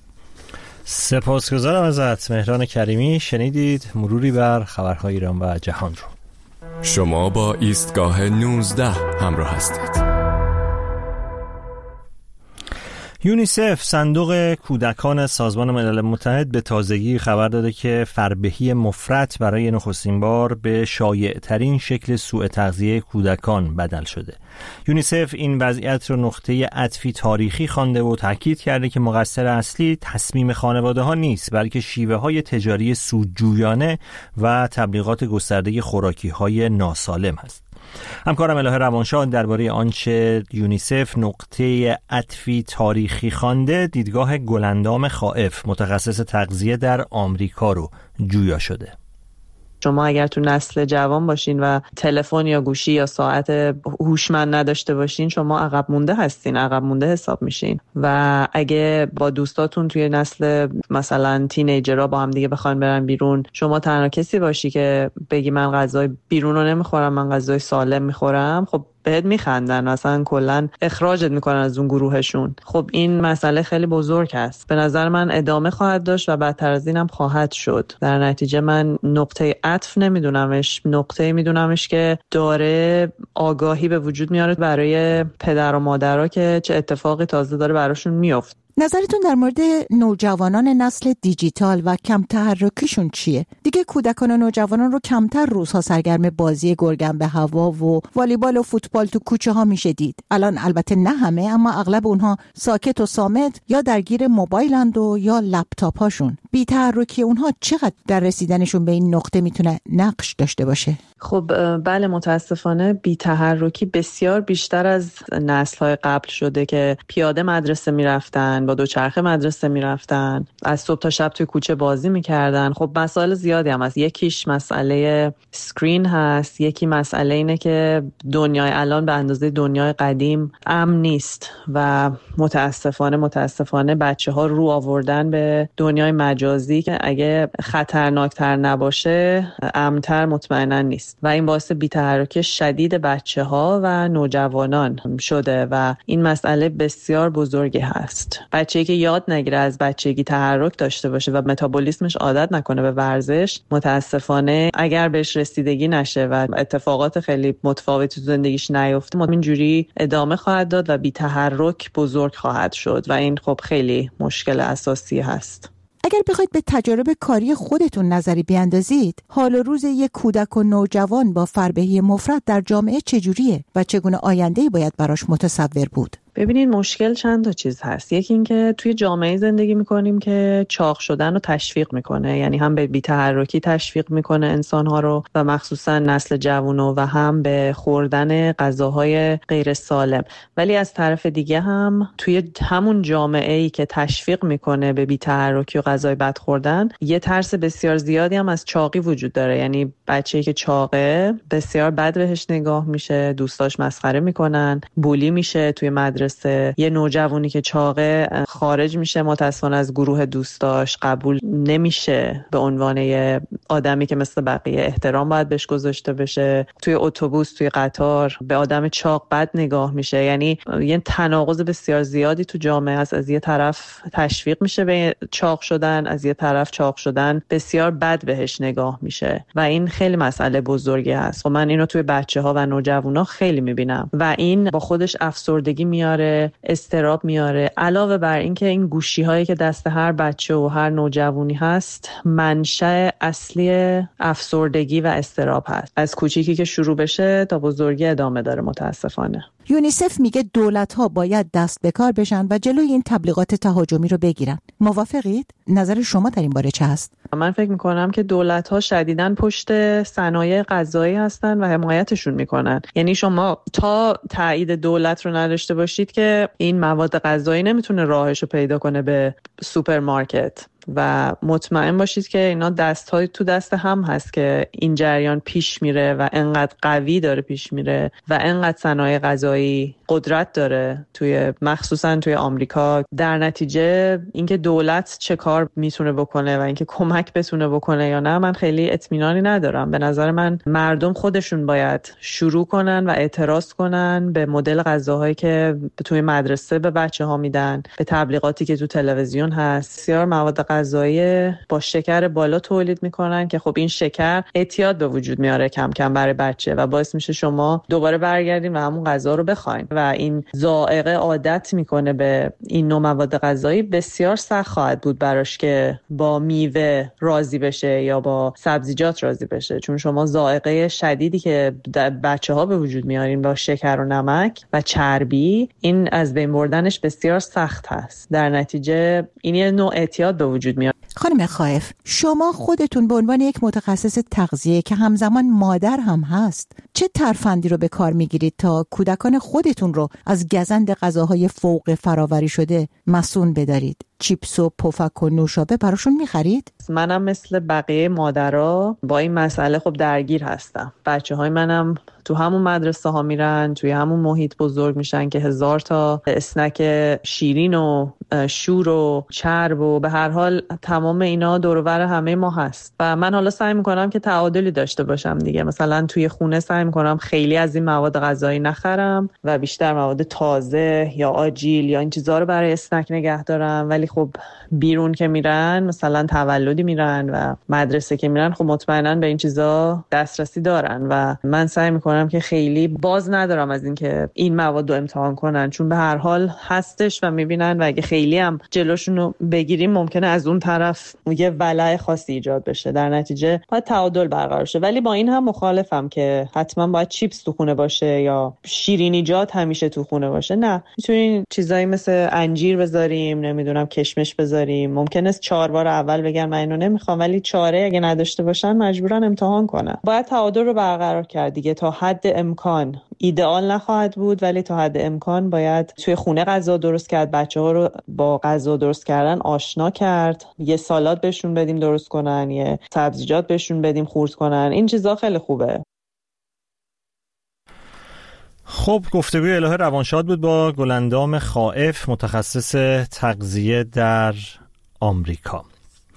سپاسگزارم ازت مهران کریمی. شنیدید مروری بر خبرهای ایران و جهان رو. شما با ایستگاه 19 همراه هستید. یونیسف، صندوق کودکان سازمان ملل متحد، به تازگی خبر داده که فربهی مفرط برای نخستین بار به شایع‌ترین شکل سوء تغذیه کودکان بدل شده. یونیسف این وضعیت رو نقطه عطفی تاریخی خوانده و تاکید کرده که مقصر اصلی تصمیم خانواده‌ها نیست، بلکه شیوه‌های تجاری سودجویانه و تبلیغات گسترده خوراکی‌های ناسالم است. همکارم الهه روانشاه درباره آنچه یونیسف نقطه عطفی تاریخی خوانده، دیدگاه گلندام خائف، متخصص تغذیه در آمریکا رو جویا شده. شما اگر تو نسل جوان باشین و تلفن یا گوشی یا ساعت هوشمند نداشته باشین، شما عقب مونده هستین، عقب مونده حساب میشین. و اگه با دوستاتون توی نسل مثلا تینیجرها با هم دیگه بخواین برن بیرون، شما تنها کسی باشی که بگی من غذای بیرون رو نمیخورم، من غذای سالم میخورم، خب بهت میخندن، اصلا کلا اخراجت میکنن از اون گروهشون. خب این مسئله خیلی بزرگ است. به نظر من ادامه خواهد داشت و بدتر از اینم خواهد شد. در نتیجه من نقطه عطف نمیدونمش، نقطه میدونمش که داره آگاهی به وجود میاره برای پدر و مادرها که چه اتفاقی تازه داره براشون میفته. نظرتون در مورد نوجوانان نسل دیجیتال و کم تحرکیشون چیه؟ دیگه کودکان و نوجوانان رو کمتر روزها سرگرم بازی گرگن به هوا و والیبال و فوتبال تو کوچه ها میشه دید. الان البته نه همه، اما اغلب اونها ساکت و صامت یا درگیر موبایلند و یا لپتاپ هاشون. بی تحرکی اونها چقدر در رسیدنشون به این نقطه میتونه نقش داشته باشه؟ خب بله، متاسفانه بی تحرکی بسیار بیشتر از نسل‌های قبل شده که پیاده مدرسه میرفتن، با دوچرخه مدرسه میرفتن، از صبح تا شب توی کوچه بازی میکردن. خب مسائل زیادی هم هست. یکیش مسئله سکرین هست، یکی مسئله اینه که دنیای الان به اندازه دنیای قدیم امن نیست و متاسفانه بچه‌ها رو آوردن به دنیای مجازی که اگه خطرناکتر نباشه امن‌تر مطمئنا نیست و این باعث بی‌تحرکی شدید بچه‌ها و نوجوانان شده و این مسئله بسیار بزرگی هست. بچه‌ای که یاد نگیره از بچگی تحرک داشته باشه و متابولیسمش عادت نکنه به ورزش، متاسفانه اگر بهش رسیدگی نشه و اتفاقات خیلی متفاوتی تو زندگیش نیفته، اینجوری ادامه خواهد داد و بی‌تحرک بزرگ خواهد شد و این خب خیلی مشکل اساسی هست. اگر بخواید به تجارب کاری خودتون نظری بیاندازید، حال و روز یک کودک و نوجوان با فربهی مفرد در جامعه چجوریه و چگونه آینده‌ای باید براش متصور بود؟ ببینید مشکل چند تا چیز هست. یکی این که توی جامعه زندگی میکنیم که چاق شدن رو تشویق میکنه، یعنی هم به بی‌تحرکی تشویق میکنه انسانها رو و مخصوصا نسل جوانو و هم به خوردن غذاهای غیر سالم. ولی از طرف دیگه هم توی همون جامعه‌ای که تشویق میکنه به بی‌تحرکی و غذای بد خوردن، یه ترس بسیار زیادی هم از چاقی وجود داره. یعنی بچه‌ای که چاقه بسیار بد بهش نگاه میشه، دوستاش مسخره میکنن، بولی میشه توی مدرسه. یه نوجوانی که چاقه خارج میشه متأسفانه از گروه دوستاش، قبول نمیشه به عنوان یه آدمی که مثل بقیه احترام باید بهش گذاشته بشه. توی اتوبوس، توی قطار به آدم چاق بد نگاه میشه. یعنی یه تناقض بسیار زیادی تو جامعه هست. از یه طرف تشویق میشه به چاق شدن، از یه طرف چاق شدن بسیار بد بهش نگاه میشه و این خیلی مسئله بزرگی هست. و من اینو توی بچه‌ها و نوجوانا خیلی میبینم و این با خودش افسردگی میاره، اضطراب میاره. علاوه بر این که این گوشی هایی که دست هر بچه و هر نوجوانی هست منشأ اصلی افسردگی و اضطراب هست. از کوچیکی که شروع بشه تا بزرگی ادامه داره متاسفانه. یونیسف میگه دولت‌ها باید دست به کار بشن و جلوی این تبلیغات تهاجمی رو بگیرن. موافقید؟ نظر شما در این باره چه هست؟ من فکر میکنم که دولت‌ها شدیداً پشت صنایع غذایی هستن و حمایتشون میکنن. یعنی شما تا تایید دولت رو نداشته باشید که این مواد غذایی نمیتونه راهش رو پیدا کنه به سوپرمارکت و مطمئن باشید که اینا دست‌های تو دست هم هست که این جریان پیش میره و انقدر قوی داره پیش میره و انقدر صنایع غذایی قدرت داره مخصوصا توی آمریکا. در نتیجه اینکه دولت چه کار میتونه بکنه و اینکه کمک بتونه بکنه یا نه، من خیلی اطمینانی ندارم. به نظر من مردم خودشون باید شروع کنن و اعتراض کنن به مدل غذاهایی که توی مدرسه به بچه‌ها میدن، به تبلیغاتی که تو تلویزیون هست. بسیار مواد غذایی با شکر بالا تولید میکنن که خب این شکر اعتیاد به وجود میاره کم کم برای بچه و باعث میشه شما دوباره برگردین و همون غذا رو بخواین و این ذائقه عادت میکنه به این نوع مواد غذایی. بسیار سخت خواهد بود براش که با میوه راضی بشه یا با سبزیجات راضی بشه، چون شما ذائقه شدیدی که بچه‌ها به وجود میارین با شکر و نمک و چربی، این از بین بردنش بسیار سخت هست. در نتیجه این یه نوع اعتیاد به وجود میاد. خانم خائف، شما خودتون به عنوان یک متخصص تغذیه که همزمان مادر هم هست، چه ترفندی رو به کار میگیرید تا کودکان خودتون رو از گزند غذاهای فوق فراوری شده مصون بدارید؟ چیپس و پفک و نوشابه براشون میخرید؟ منم مثل بقیه مادرها با این مسئله خب درگیر هستم. بچه‌های منم تو همون مدرسه ها میرن، توی همون محیط بزرگ میشن که 1000 تا اسنک شیرین و شور و چرب و به هر حال تمام اینا دور و بر همه ما هست. و من حالا سعی میکنم که تعادلی داشته باشم دیگه. مثلا توی خونه سعی میکنم خیلی از این مواد غذایی نخرم و بیشتر مواد تازه یا آجیل یا این چیزا رو برای اسنک نگه دارم. ولی خب بیرون که میرن، مثلا تولدی میرن و مدرسه که میرن، خب مطمئنا به این چیزا دسترسی دارن و من سعی میکنم که خیلی باز ندارم از این که این مواد رو امتحان کنن، چون به هر حال هستش و میبینن و اگه خیلی هم جلوشون رو بگیریم ممکنه از اون طرف یه ولع خاصی ایجاد بشه. در نتیجه باید تعادل برقرار شه. ولی با این هم مخالفم که حتما باید چیپس تو خونه باشه یا شیرینیجات همیشه تو خونه باشه. نه، میتونین چیزایی مثل انجیر بذاریم، نمیدونم کشمش بذاریم. ممکنه 4 بار اول بگن من اینو نمیخوام، ولی چاره اگه نداشته باشن مجبورن امتحان کنن. باید تعادل رو برقرار کرد دیگه. تا حد امکان ایدئال نخواهد بود، ولی تا حد امکان باید توی خونه غذا درست کرد، بچه‌ها رو با غذا درست کردن آشنا کرد، یه سالاد بهشون بدیم درست کنن، یه سبزیجات بهشون بدیم خورد کنن. این چیزا خیلی خوبه. خب، گفتگوی الهه روانشاد بود با گلندام خائف، متخصص تغذیه در آمریکا.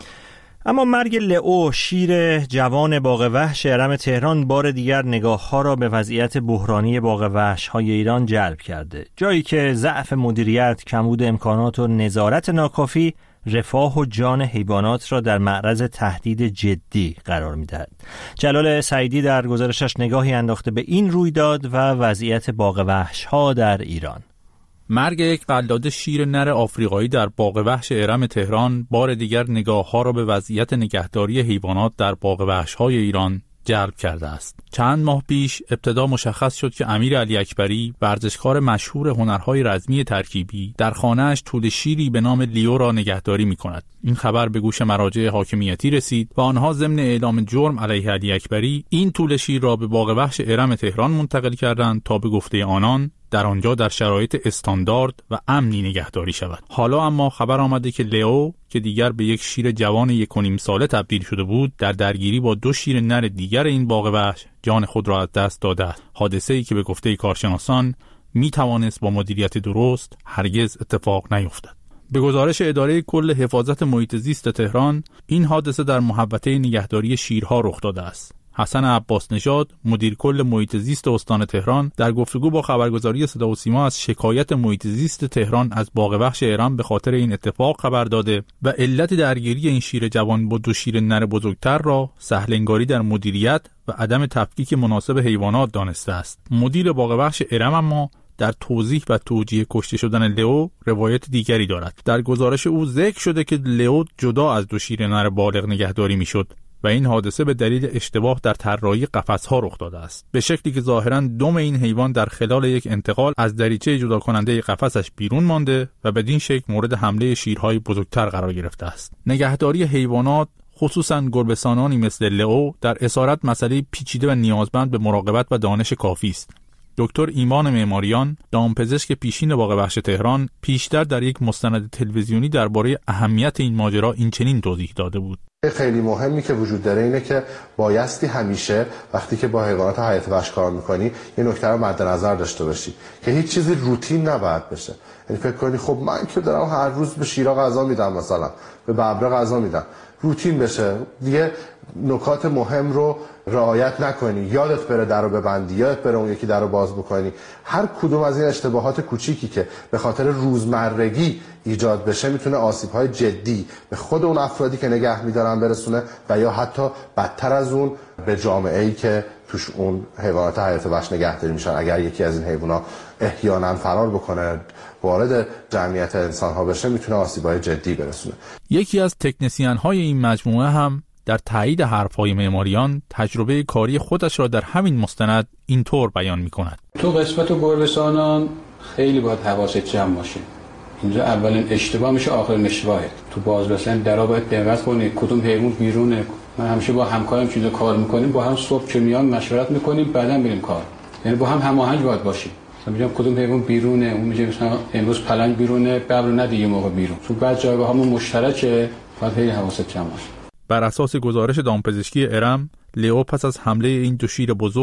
اما مرگ لئو، شیر جوان باغ وحش ارم تهران، بار دیگر نگاه‌ها را به وضعیت بحرانی باغ وحش‌های ایران جلب کرده. جایی که ضعف مدیریت، کمبود امکانات و نظارت ناکافی رفاه و جان حیوانات را در معرض تهدید جدی قرار می‌دهد. جلال سعیدی در گزارشش نگاهی انداخته به این رویداد و وضعیت باغ وحش‌ها در ایران. مرگ یک قلاده شیر نر آفریقایی در باغ وحش ارم تهران بار دیگر نگاه‌ها را به وضعیت نگهداری حیوانات در باغ وحش‌های ایران جلب کرده است. چند ماه پیش ابتدا مشخص شد که امیر علی اکبری، ورزشکار مشهور هنرهای رزمی ترکیبی، در خانه‌اش توله شیری به نام لیو را نگهداری می‌کند. این خبر به گوش مراجع حاکمیتی رسید و آنها ضمن اعلام جرم علیه علی اکبری این توله شیر را به باغ وحش ارم تهران منتقل کردند تا به گفته آنان در آنجا در شرایط استاندارد و امنی نگهداری شود. حالا اما خبر آمده که لئو که دیگر به یک شیر جوان 1.5 ساله تبدیل شده بود، در درگیری با 2 شیر نر دیگر این باغ وحش جان خود را از دست داده است. حادثه‌ای که به گفته کارشناسان می توانست با مدیریت درست هرگز اتفاق نیفتد. به گزارش اداره کل حفاظت محیط زیست تهران، این حادثه در محوطه نگهداری شیرها رخ داده است. حسن عباس نژاد، مدیر کل محیط زیست استان تهران، در گفتگو با خبرگزاری صدا و سیما از شکایت محیط زیست تهران از باغ وحش ارم به خاطر این اتفاق خبر داده و علت درگیری این شیر جوان با 2 شیر نر بزرگتر را سهل‌انگاری در مدیریت و عدم تفکیک مناسب حیوانات دانسته است. مدیر باغ وحش ارم اما در توضیح و توجیه کشته شدن لئو روایت دیگری دارد. در گزارش او ذکر شده که لئو جدا از 2 شیر نر بالغ نگهداری میشد و این حادثه به دلیل اشتباه در طراحی قفس‌ها رخ داده است، به شکلی که ظاهراً دم این حیوان در خلال یک انتقال از دریچه جدا کننده قفسش بیرون مانده و بدین شکل مورد حمله شیرهای بزرگتر قرار گرفته است. نگهداری حیوانات، خصوصاً گربه‌سانانی مثل لئو، در اسارت مسئله پیچیده و نیازمند به مراقبت و دانش کافی است. دکتر ایمان معماریان، دامپزشک پیشین باغ وحش تهران، پیشتر در یک مستند تلویزیونی درباره اهمیت این ماجرا این چنین توضیح داده بود: خیلی مهمی که وجود داره اینه که بایستی همیشه وقتی که با حیوانات حیات وحش کار میکنی یه نکته رو مد نظر داشته باشی که هیچ چیزی روتین نباید بشه. یعنی فکر کنی خب من که دارم هر روز به شیرا غذا میدم، مثلا به ببره غذا میدم، روتین بشه دیگه، نکات مهم رو رعایت نکنی، یادت بره درو ببندی، یادت بره اون یکی درو باز بکنی. هر کدوم از این اشتباهات کوچیکی که به خاطر روزمرگی ایجاد بشه میتونه آسیب‌های جدی به خود اون افرادی که نگه می‌دارن برسونه و یا حتی بدتر از اون به جامعه‌ای که توش اون حیوانات حیات وحش نگهداری میشن. اگر یکی از این حیوانات احیانا فرار بکنه، وارد جمعیت انسان‌ها بشه، میتونه آسیب‌های جدی برسونه. یکی از تکنسین‌های این مجموعه هم در تایید حرف‌های معماریان تجربه کاری خودش را در همین مستند اینطور بیان می‌کند: تو قسمت گربه‌سانان خیلی باید حواست جمع باشه. اینجا اولین اشتباه میشه آخرین اشتباهه. تو بازرسان درا باید دقت کنی کدوم حیوان بیرونه. من همیشه با همکارم چیزا کار می‌کنیم، با هم صبح که میام مشورت می‌کنیم، بعداً میریم کار. یعنی با هم هماهنگ باید باشیم. میگم کدوم حیوان بیرونه، اون میگه مثلا امروز پلنگ بیرونه، ببر نده یه موقع بیرون. تو بعض جایگاه‌هامون مشترکه، باید خیلی حواست جمع باشه. بر اساس گزارش دامپزشکی ارم، لئو پس از حمله این 2 شیر بزرگ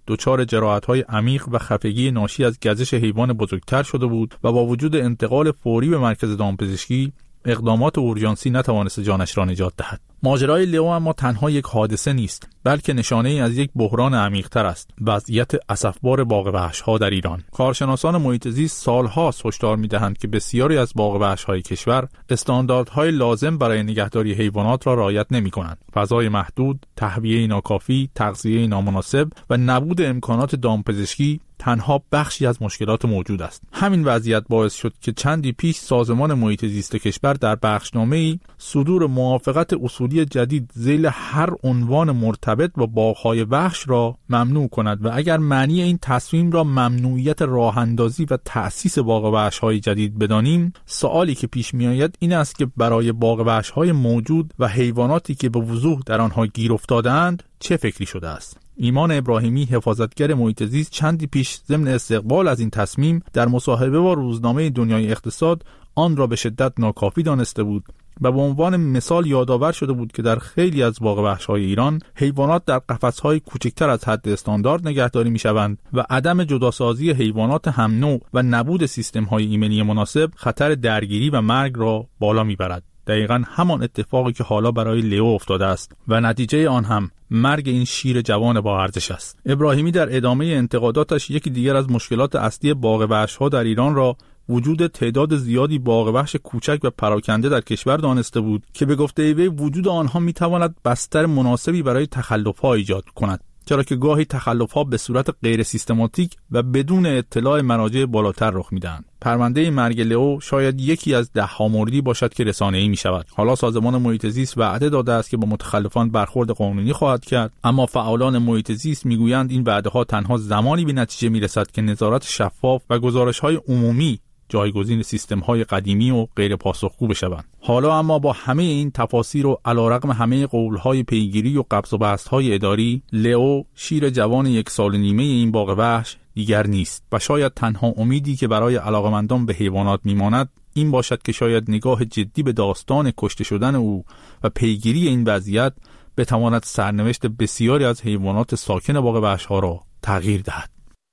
دچار جراحت‌های عمیق و خفگی ناشی از گزش حیوان بزرگتر شده بود و با وجود انتقال فوری به مرکز دامپزشکی اقدامات اورژانسی نتوانست جانش را نجات دهد. ماجرای لئو اما تنها یک حادثه نیست، بلکه نشانه‌ای از یک بحران عمیق‌تر است: وضعیت اسفبار باغ وحش‌ها در ایران. کارشناسان محیط زیست سال‌هاست هشدار می‌دهند که بسیاری از باغ وحش‌های کشور استانداردهای لازم برای نگهداری حیوانات را رعایت نمی‌کنند. فضای محدود، تهویه ناکافی، تغذیه نامناسب و نبود امکانات دامپزشکی تنها بخشی از مشکلات موجود است. همین وضعیت باعث شد که چندی پیش سازمان محیط زیست کشور در بخشنامه‌ای صدور موافقت اصولی جدید ذیل هر عنوان مرتبط با باغ‌های وحش را ممنوع کند و اگر معنی این تصمیم را ممنوعیت راه‌اندازی و تأسیس باغ وحش‌های جدید بدانیم، سوالی که پیش می‌آید این است که برای باغ وحش‌های موجود و حیواناتی که به وضوح در آنها گیر افتاده‌اند چه فکری شده است؟ ایمان ابراهیمی، حفاظتگر محیط زیست، چندی پیش ضمن استقبال از این تصمیم در مصاحبه با روزنامه دنیای اقتصاد آن را به شدت ناکافی دانسته بود و به عنوان مثال یادآور شده بود که در خیلی از باغ وحش‌های ایران حیوانات در قفس‌های کوچکتر از حد استاندارد نگهداری می‌شوند و عدم جداسازی حیوانات هم نوع و نبود سیستم‌های ایمنی مناسب خطر درگیری و مرگ را بالا می‌برد. دقیقاً همان اتفاقی که حالا برای لئو افتاده است و نتیجه آن هم مرگ این شیر جوان با ارزش است. ابراهیمی در ادامه انتقاداتش یکی دیگر از مشکلات اصلی باغ وحش‌ها در ایران را وجود تعداد زیادی باغ وحش کوچک و پراکنده در کشور دانسته بود که به گفته وی وجود آنها میتواند بستر مناسبی برای تخلف‌ها ایجاد کند، چرا که گاهی تخلف‌ها به صورت غیر سیستماتیک و بدون اطلاع مراجع بالاتر رخ میدهند. پرونده مرگ لئو شاید یکی از 10 موردی باشد که رسانه‌ای می‌شود. حالا سازمان محیط زیست وعده داده است که با متخلفان برخورد قانونی خواهد کرد، اما فعالان محیط زیست میگویند این وعده‌ها تنها زمانی به نتیجه میرسد که نظارت شفاف و گزارش‌های عمومی جایگزین سیستم‌های قدیمی و غیر پاسخگو بشوند. حالا اما با همه این تفاسیر و علیرغم همه قول‌های پیگیری و قبض و بست‌های اداری، لئو شیر جوان 1 سال و نیمه این باغ وحش دیگر نیست و شاید تنها امیدی که برای علاقه‌مندان به حیوانات میماند این باشد که شاید نگاه جدی به داستان کشته شدن او و پیگیری این وضعیت بتواند سرنوشت بسیاری از حیوانات ساکن باغ وحش‌ها را تغییر دهد.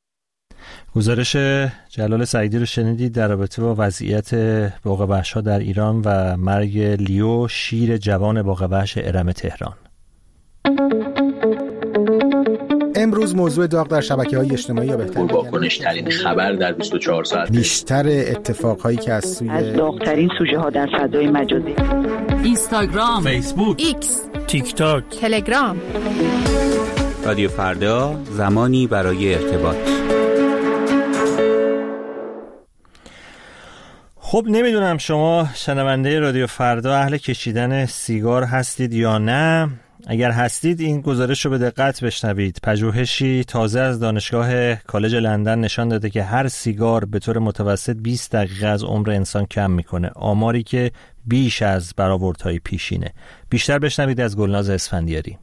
گزارش جلال سعیدی رو شنیدید در رابطه با وضعیت باغ وحش‌ها در ایران و مرگ لئو، شیر جوان باغ وحش ارم تهران. امروز موضوع داغ در شبکه‌های اجتماعی یا بهتر واکنش‌ترین خبر در 24 ساعت، بیشتر اتفاقهایی که از داغ‌ترین سوژه‌ها در فضای مجازی، اینستاگرام، فیسبوک، ایکس، تیک تاک، تلگرام. رادیو فردا، زمانی برای ارتباط. خب نمیدونم شما شنونده رادیو فردا اهل کشیدن سیگار هستید یا نه. اگر هستید این گزارش رو به دقت بشنوید. پژوهشی تازه از دانشگاه کالج لندن نشان داده که هر سیگار به طور متوسط 20 دقیقه از عمر انسان کم میکنه، آماری که بیش از برآوردهای پیشینه. بیشتر بشنوید از گلناز اسفندیاری.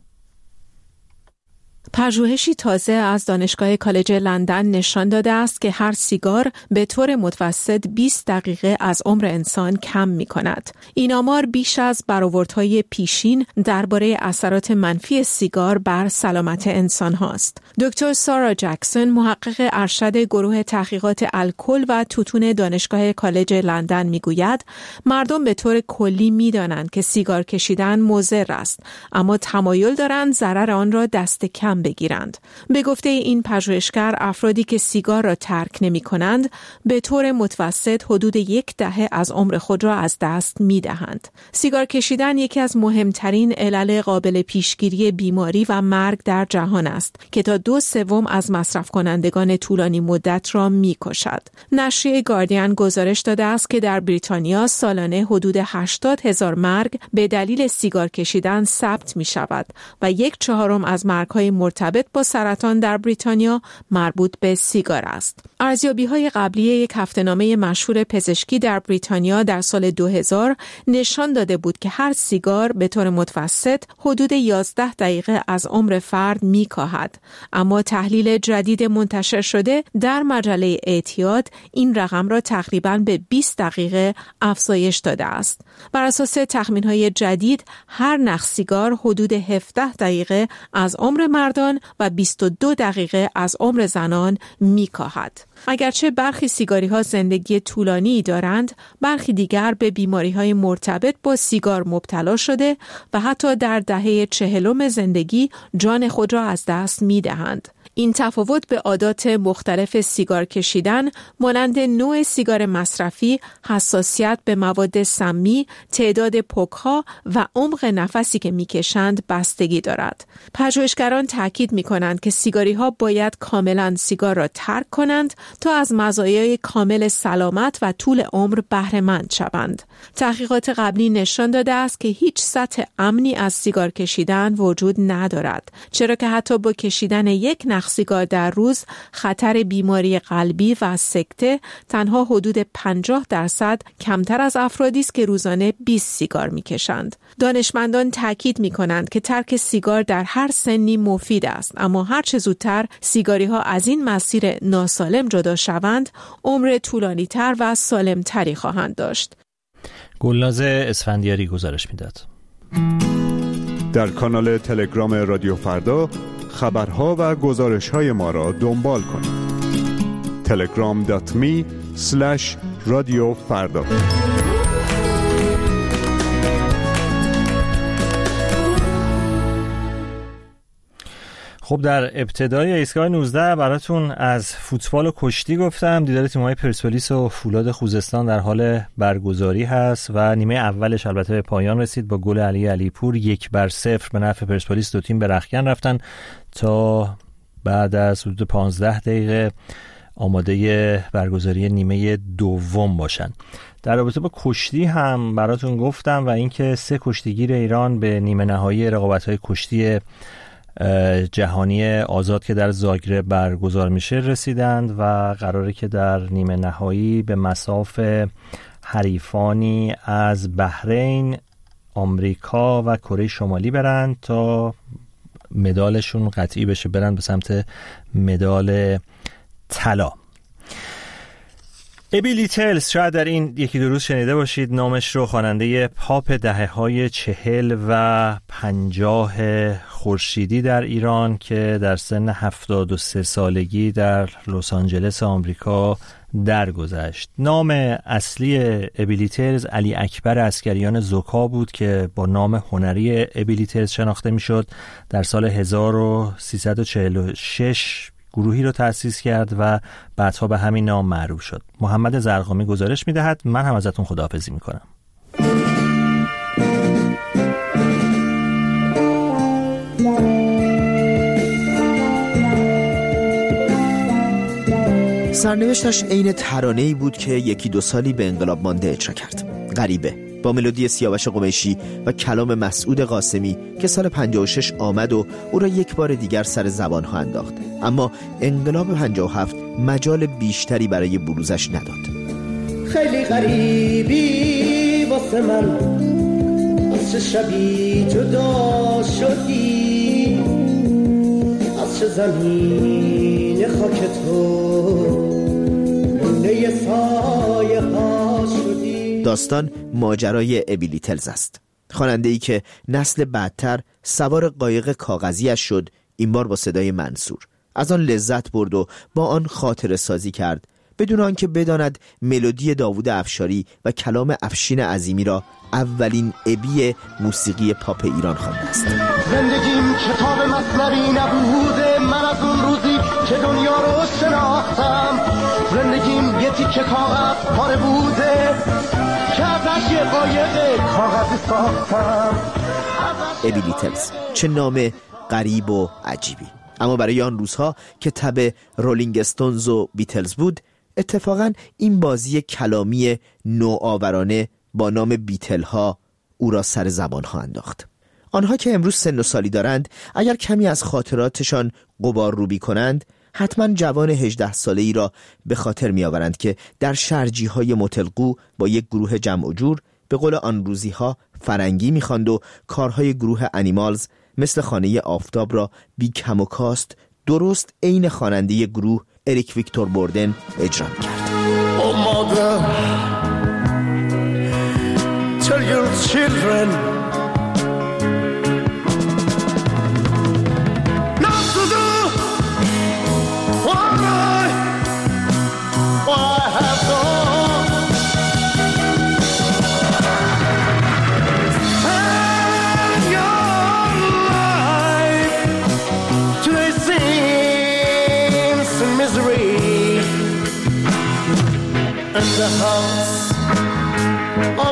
پژوهشی تازه از دانشگاه کالج لندن نشان داده است که هر سیگار به طور متوسط 20 دقیقه از عمر انسان کم می کند. این آمار بیش از برآوردهای پیشین درباره اثرات منفی سیگار بر سلامت انسان هاست. دکتر سارا جکسون، محقق ارشد گروه تحقیقات الکل و توتون دانشگاه کالج لندن می گوید مردم به طور کلی می دانند که سیگار کشیدن مضر است، اما تمایل دارند ضرر آن را دست کم بگیرند. به گفته این پژوهشگر، افرادی که سیگار را ترک نمی کنند به طور متوسط حدود 1 دهه از عمر خود را از دست می دهند. سیگار کشیدن یکی از مهمترین علل قابل پیشگیری بیماری و مرگ در جهان است که تا 2/3 از مصرف کنندگان طولانی مدت را می کشد. نشریه گاردین گزارش داده است که در بریتانیا سالانه حدود 80,000 مرگ به دلیل سیگار کشیدن ثبت می شود و 1/4 از مرگ‌های مرتبط با سرطان در بریتانیا مربوط به سیگار است. ارزیابی‌های قبلی یک هفته‌نامه مشهور پزشکی در بریتانیا در سال 2000 نشان داده بود که هر سیگار به طور متوسط حدود 11 دقیقه از عمر فرد می‌کاهد. اما تحلیل جدید منتشر شده در مجله اعتیاد این رقم را تقریباً به 20 دقیقه افزایش داده است. بر اساس تخمین‌های جدید هر نخ سیگار حدود 17 دقیقه از عمر مردان و 22 دقیقه از عمر زنان می‌کاهد. اگرچه برخی سیگاری ها زندگی طولانی دارند، برخی دیگر به بیماری های مرتبط با سیگار مبتلا شده و حتی در دهه 40 زندگی جان خود را از دست می دهند. این تفاوت به عادات مختلف سیگار کشیدن مانند نوع سیگار مصرفی، حساسیت به مواد سمی، تعداد پک‌ها و عمق نفسی که می‌کشند بستگی دارد. پژوهشگران تاکید می‌کنند که سیگاری‌ها باید کاملاً سیگار را ترک کنند تا از مزایای کامل سلامت و طول عمر بهره مند شوند. تحقیقات قبلی نشان داده است که هیچ سطح امنی از سیگار کشیدن وجود ندارد، چرا که حتی با کشیدن یک نخ سیگار در روز خطر بیماری قلبی و سکته تنها حدود 50% کمتر از افرادی است که روزانه 20 سیگار میکشند. دانشمندان تاکید میکنند که ترک سیگار در هر سنی مفید است، اما هر چه زودتر سیگاری ها از این مسیر ناسالم جدا شوند، عمر طولانی تر و سالم تری خواهند داشت. گلناز اسفندیاری گزارش میداد. در کانال تلگرام رادیو فردا خبرها و گزارش‌های ما را دنبال کنید. telegram.me/رادیو فردا. خب در ابتدای ایستگاه 19 براتون از فوتبال و کشتی گفتم. دیدار تیم‌های پرسپولیس و فولاد خوزستان در حال برگزاری هست و نیمه اولش البته به پایان رسید با گل علی علیپور 1-0 به نفع پرسپولیس. دو تیم به رختکن رفتن تا بعد از حدود 15 دقیقه آماده برگزاری نیمه دوم باشن. در رابطه با کشتی هم براتون گفتم و اینکه 3 کشتیگیر ایران به نیمه نهایی رقابت‌های کشتی جهانی آزاد که در زاگرب برگزار میشه رسیدند و قراره که در نیمه نهایی به مصاف حریفانی از بحرین، آمریکا و کره شمالی برند تا مدالشون قطعی بشه، برند به سمت مدال طلا. ابی لیتلز شاید در این یکی دو روز شنیده باشید نامش رو. خواننده پاپ دهه‌های 40 و 50 خورشیدی در ایران که در سن 73 سالگی در لس آنجلس آمریکا درگذشت. نام اصلی ابی لیتلز علی اکبر عسکریان زوکا بود که با نام هنری ابی لیتلز شناخته میشد. در سال 1346 گروهی رو تأسیس کرد و بعدها به همین نام معروف شد. محمد زرقامی گزارش میدهد. من هم ازتون خداحافظی میکنم. سرنوشتش عین ترانه‌ای بود که 1-2 سالی به انقلاب مانده اجرا کرد. غریبه، با ملودی سیاوش قمیشی و کلام مسعود قاسمی که سال 56 آمد و او را یک بار دیگر سر زبانها انداخت. اما انقلاب 57 مجال بیشتری برای بروزش نداد. خیلی غریبی واسه من، از چه شبی جدا شدی، از چه زمین خاک تو لونه سایه ها شدی. داستان ماجرای ابی لیتلز است. خواننده‌ای که نسل بعدتر سوار قایق کاغذیش شد، این بار با صدای منصور. از آن لذت برد و با آن خاطره سازی کرد بدون آنکه بداند ملودی داوود افشاری و کلام افشین عظیمی را اولین ابی موسیقی پاپ ایران خوانده است. زندگیم کتاب مثنوی نبوده، من از اون روزی که دنیا رو شناختم. زندگیم یه تیکه کاغذ پاره بوده که ازش یه قایق کاغذی ساختم. ابی لیتلز، چه نام غریب و عجیبی. اما برای آن روزها که تبع رولینگ استونز و بیتلز بود، اتفاقا این بازی کلامی نوآورانه با نام بیتل ها او را سر زبان ها انداخت. آنها که امروز سن و سالی دارند، اگر کمی از خاطراتشان غبار روبی کنند، حتما جوان 18 ساله ای را به خاطر می آورند که در شرجی های متلقو با یک گروه جمع و جور به قول آن روزی ها فرنگی می خواند و کارهای گروه انیمالز مثل خانه آفتاب را بی کم و کاست درست عین خواننده گروه اریک ویکتور بوردن اجرا کرد. Oh mother, tell your children not in the house of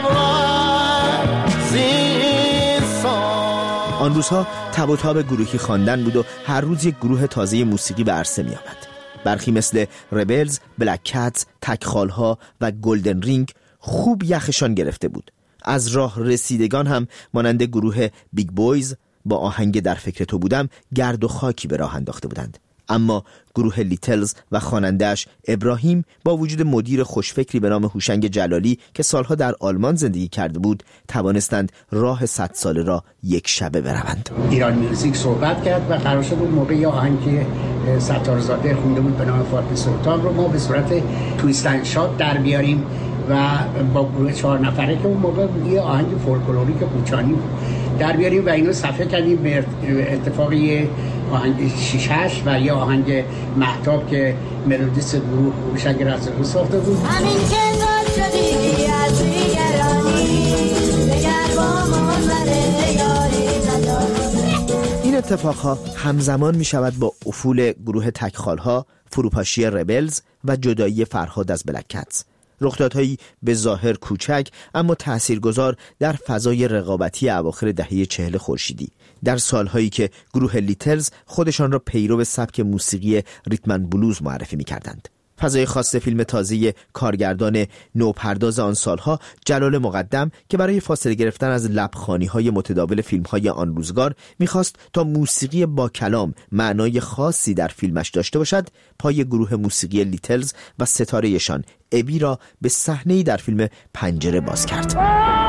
rising sun. آن روزها تب و تاب گروهی خواندن بود و هر روز یک گروه تازه موسیقی به عرصه می آمد. برخی مثل ربلز، بلک کتس، تکخالها و گلدن رینگ خوب یخشان گرفته بود. از راه رسیدگان هم مانند گروه بیگ بویز با آهنگ در فکر تو بودم گرد و خاکی به راه انداخته بودند. اما گروه لیتلز و خواننده‌اش ابراهیم با وجود مدیر خوشفکری به نام هوشنگ جلالی که سالها در آلمان زندگی کرده بود توانستند راه 100 ساله را یک شبه بروند. ایران میوزیک صحبت کرد و قرار شد اون موقع یه آهنگ ستارزاده خونده بود به نام فاطمه سلطان رو ما به صورت تویست اند شات در بیاریم و با گروه 4 نفره که اون موقع یه آهنگ فولکلوریک قوچانی بود در بیاریم و اینو صفحه کردیم به اتفاقی آهنگ شیشهش و یه آهنگ مهتاب که ملودیست گروه هوشنگ رزاقی ساخته بود. همین که داد شدی از دیگرانی دگر با منظر یاری نداری. این اتفاقها همزمان می شود با افول گروه تکخالها، فروپاشی ربلز و جدایی فرهاد از بلک کتس. رخدادهایی به ظاهر کوچک اما تاثیرگذار در فضای رقابتی اواخر دهه 40 خورشیدی، در سالهایی که گروه لیتلز خودشان را پیرو سبک موسیقی ریتم اند بلوز معرفی می‌کردند. فضای خاص فیلم تازه کارگردان نوپرداز آن سالها جلال مقدم که برای فاصله گرفتن از لبخوانی‌های متداول فیلم‌های آن روزگار می‌خواست تا موسیقی با کلام معنای خاصی در فیلمش داشته باشد، پای گروه موسیقی لیتلز و ستاره‌شان ابی را به صحنه‌ای در فیلم پنجره باز کرد.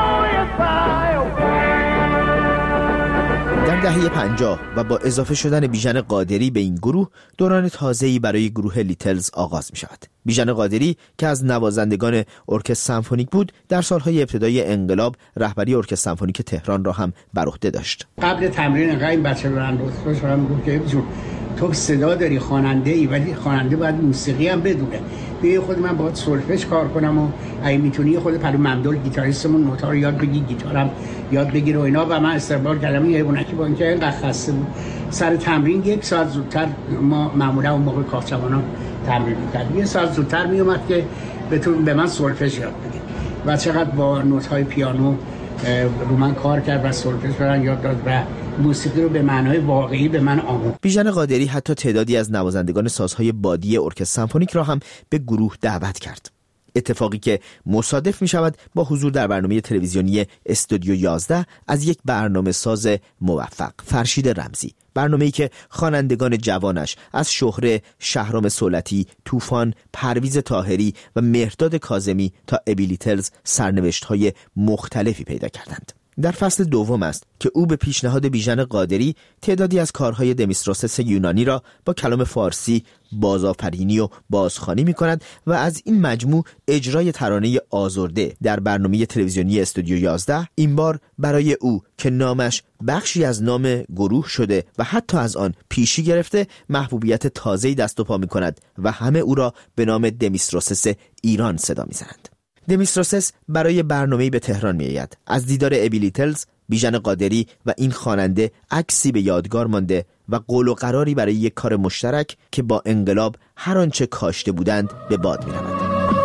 در دهه 50 و با اضافه شدن بیژن قادری به این گروه دوران تازه‌ای برای گروه لیتلز آغاز می شود. بیژن قادری که از نوازندگان ارکستر سمفونیک بود در سالهای ابتدای انقلاب رهبری ارکستر سمفونیک تهران را هم بر عهده داشت. قبل تمرین انقدر این بچه رو انداختش هم گفت که جون تو صدا داری خواننده ای ولی خواننده باید موسیقی هم بدونه. بیا خود من باید سولفژ کار کنم و اگه میتونی خود پلو ممدول گیتاریستمون نوتا رو یاد بگی، گیتارم یاد بگیر و اینا. و من استقبال کردم یه بونکی با اینکه اینقدر خسته بود سر تمرین 1 ساعت زودتر، ما معمولا اون موقع کارچوانان تمرین می‌کردیم، 1 ساعت زودتر میومد که بتون به من سولفژ یاد بگیر و چقدر با نوت‌های پیانو رو من کار کرد و سولفژ برام یاد داد و موسیقی رو به معنای واقعی به من آموخت. بیژن قادری حتی تعدادی از نوازندگان سازهای بادی ارکستر سمفونیک را هم به گروه دعوت کرد. اتفاقی که مصادف می شود با حضور در برنامه تلویزیونی استودیو 11 از یک برنامه ساز موفق، فرشید رمزی، برنامه‌ای که خوانندگان جوانش از شهره، شهرام سولتی، طوفان، پرویز طاهری و مهرداد کاظمی تا ابی لیتلز سرنوشت‌های مختلفی پیدا کردند. در فصل دوم است که او به پیشنهاد بیژن قادری تعدادی از کارهای دمیستروسس یونانی را با کلام فارسی بازآفرینی و بازخوانی می‌کند و از این مجموع اجرای ترانه آزرده در برنامه تلویزیونی استودیو 11 این بار برای او که نامش بخشی از نام گروه شده و حتی از آن پیشی گرفته محبوبیت تازه‌ای دست و پا می‌کند و همه او را به نام دمیستروسس ایران صدا می‌زنند. دمیستروسس برای برنامه‌ای به تهران می‌آید. از دیدار ابی لیتلز، بیژن قادری و این خواننده عکسی به یادگار مانده و قول و قراری برای یک کار مشترک که با انقلاب هر آنچه کاشته بودند به باد می‌رود.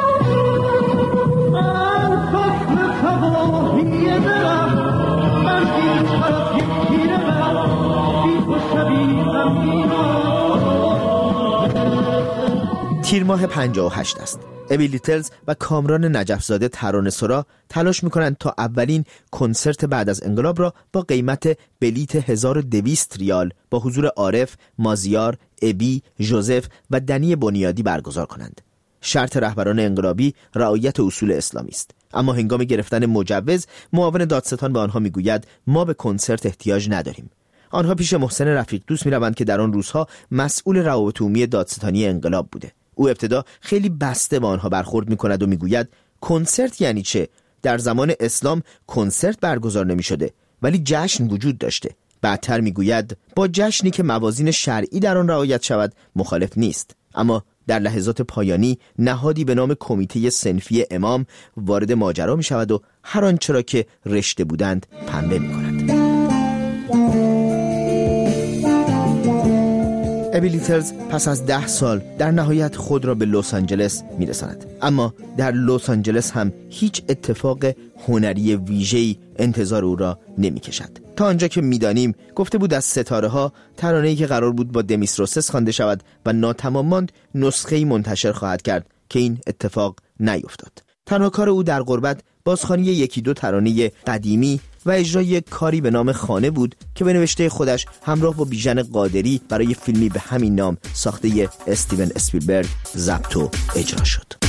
تیر ماه 58 است. ابی لیتلز و کامران نجفزاده ترانه‌سرا تلاش می‌کنند تا اولین کنسرت بعد از انقلاب را با قیمت بلیت 1200 ریال با حضور عارف، مازیار، ابی، جوزف و دنی بنیادی برگزار کنند. شرط رهبران انقلابی رعایت اصول اسلامی است، اما هنگام گرفتن مجوز معاون دادستان به آنها میگوید ما به کنسرت احتیاج نداریم. آنها پیش محسن رفیق دوست میروند که در آن روزها مسئول روابط عمومی دادستانی انقلاب بوده. او ابتدا خیلی بسته با آنها برخورد میکند و میگوید کنسرت یعنی چه؟ در زمان اسلام کنسرت برگزار نمی شده ولی جشن وجود داشته. بعدتر میگوید با جشنی که موازین شرعی در آن رعایت شود مخالف نیست. اما در لحظات پایانی نهادی به نام کمیته صنفی امام وارد ماجرا می شود و هر آنچه را که رشته بودند پنبه می کند. ابی لیتلز پس از 10 سال در نهایت خود را به لس آنجلس میرساند، اما در لس آنجلس هم هیچ اتفاق هنری ویژه‌ای انتظار او را نمی‌کشد. تا آنجا که می‌دانیم گفته بود از ستاره ها ترانه‌ای که قرار بود با دمیس روسس خوانده شود و ناتمام ماند نسخه‌ای منتشر خواهد کرد که این اتفاق نیفتاد. تنها کار او در غربت بازخوانی یکی دو ترانه قدیمی و اجرای کاری به نام خانه بود که به نوشته خودش همراه با بیژن قادری برای فیلمی به همین نام ساخته استیون اسپیلبرگ ضبط و اجرا شد.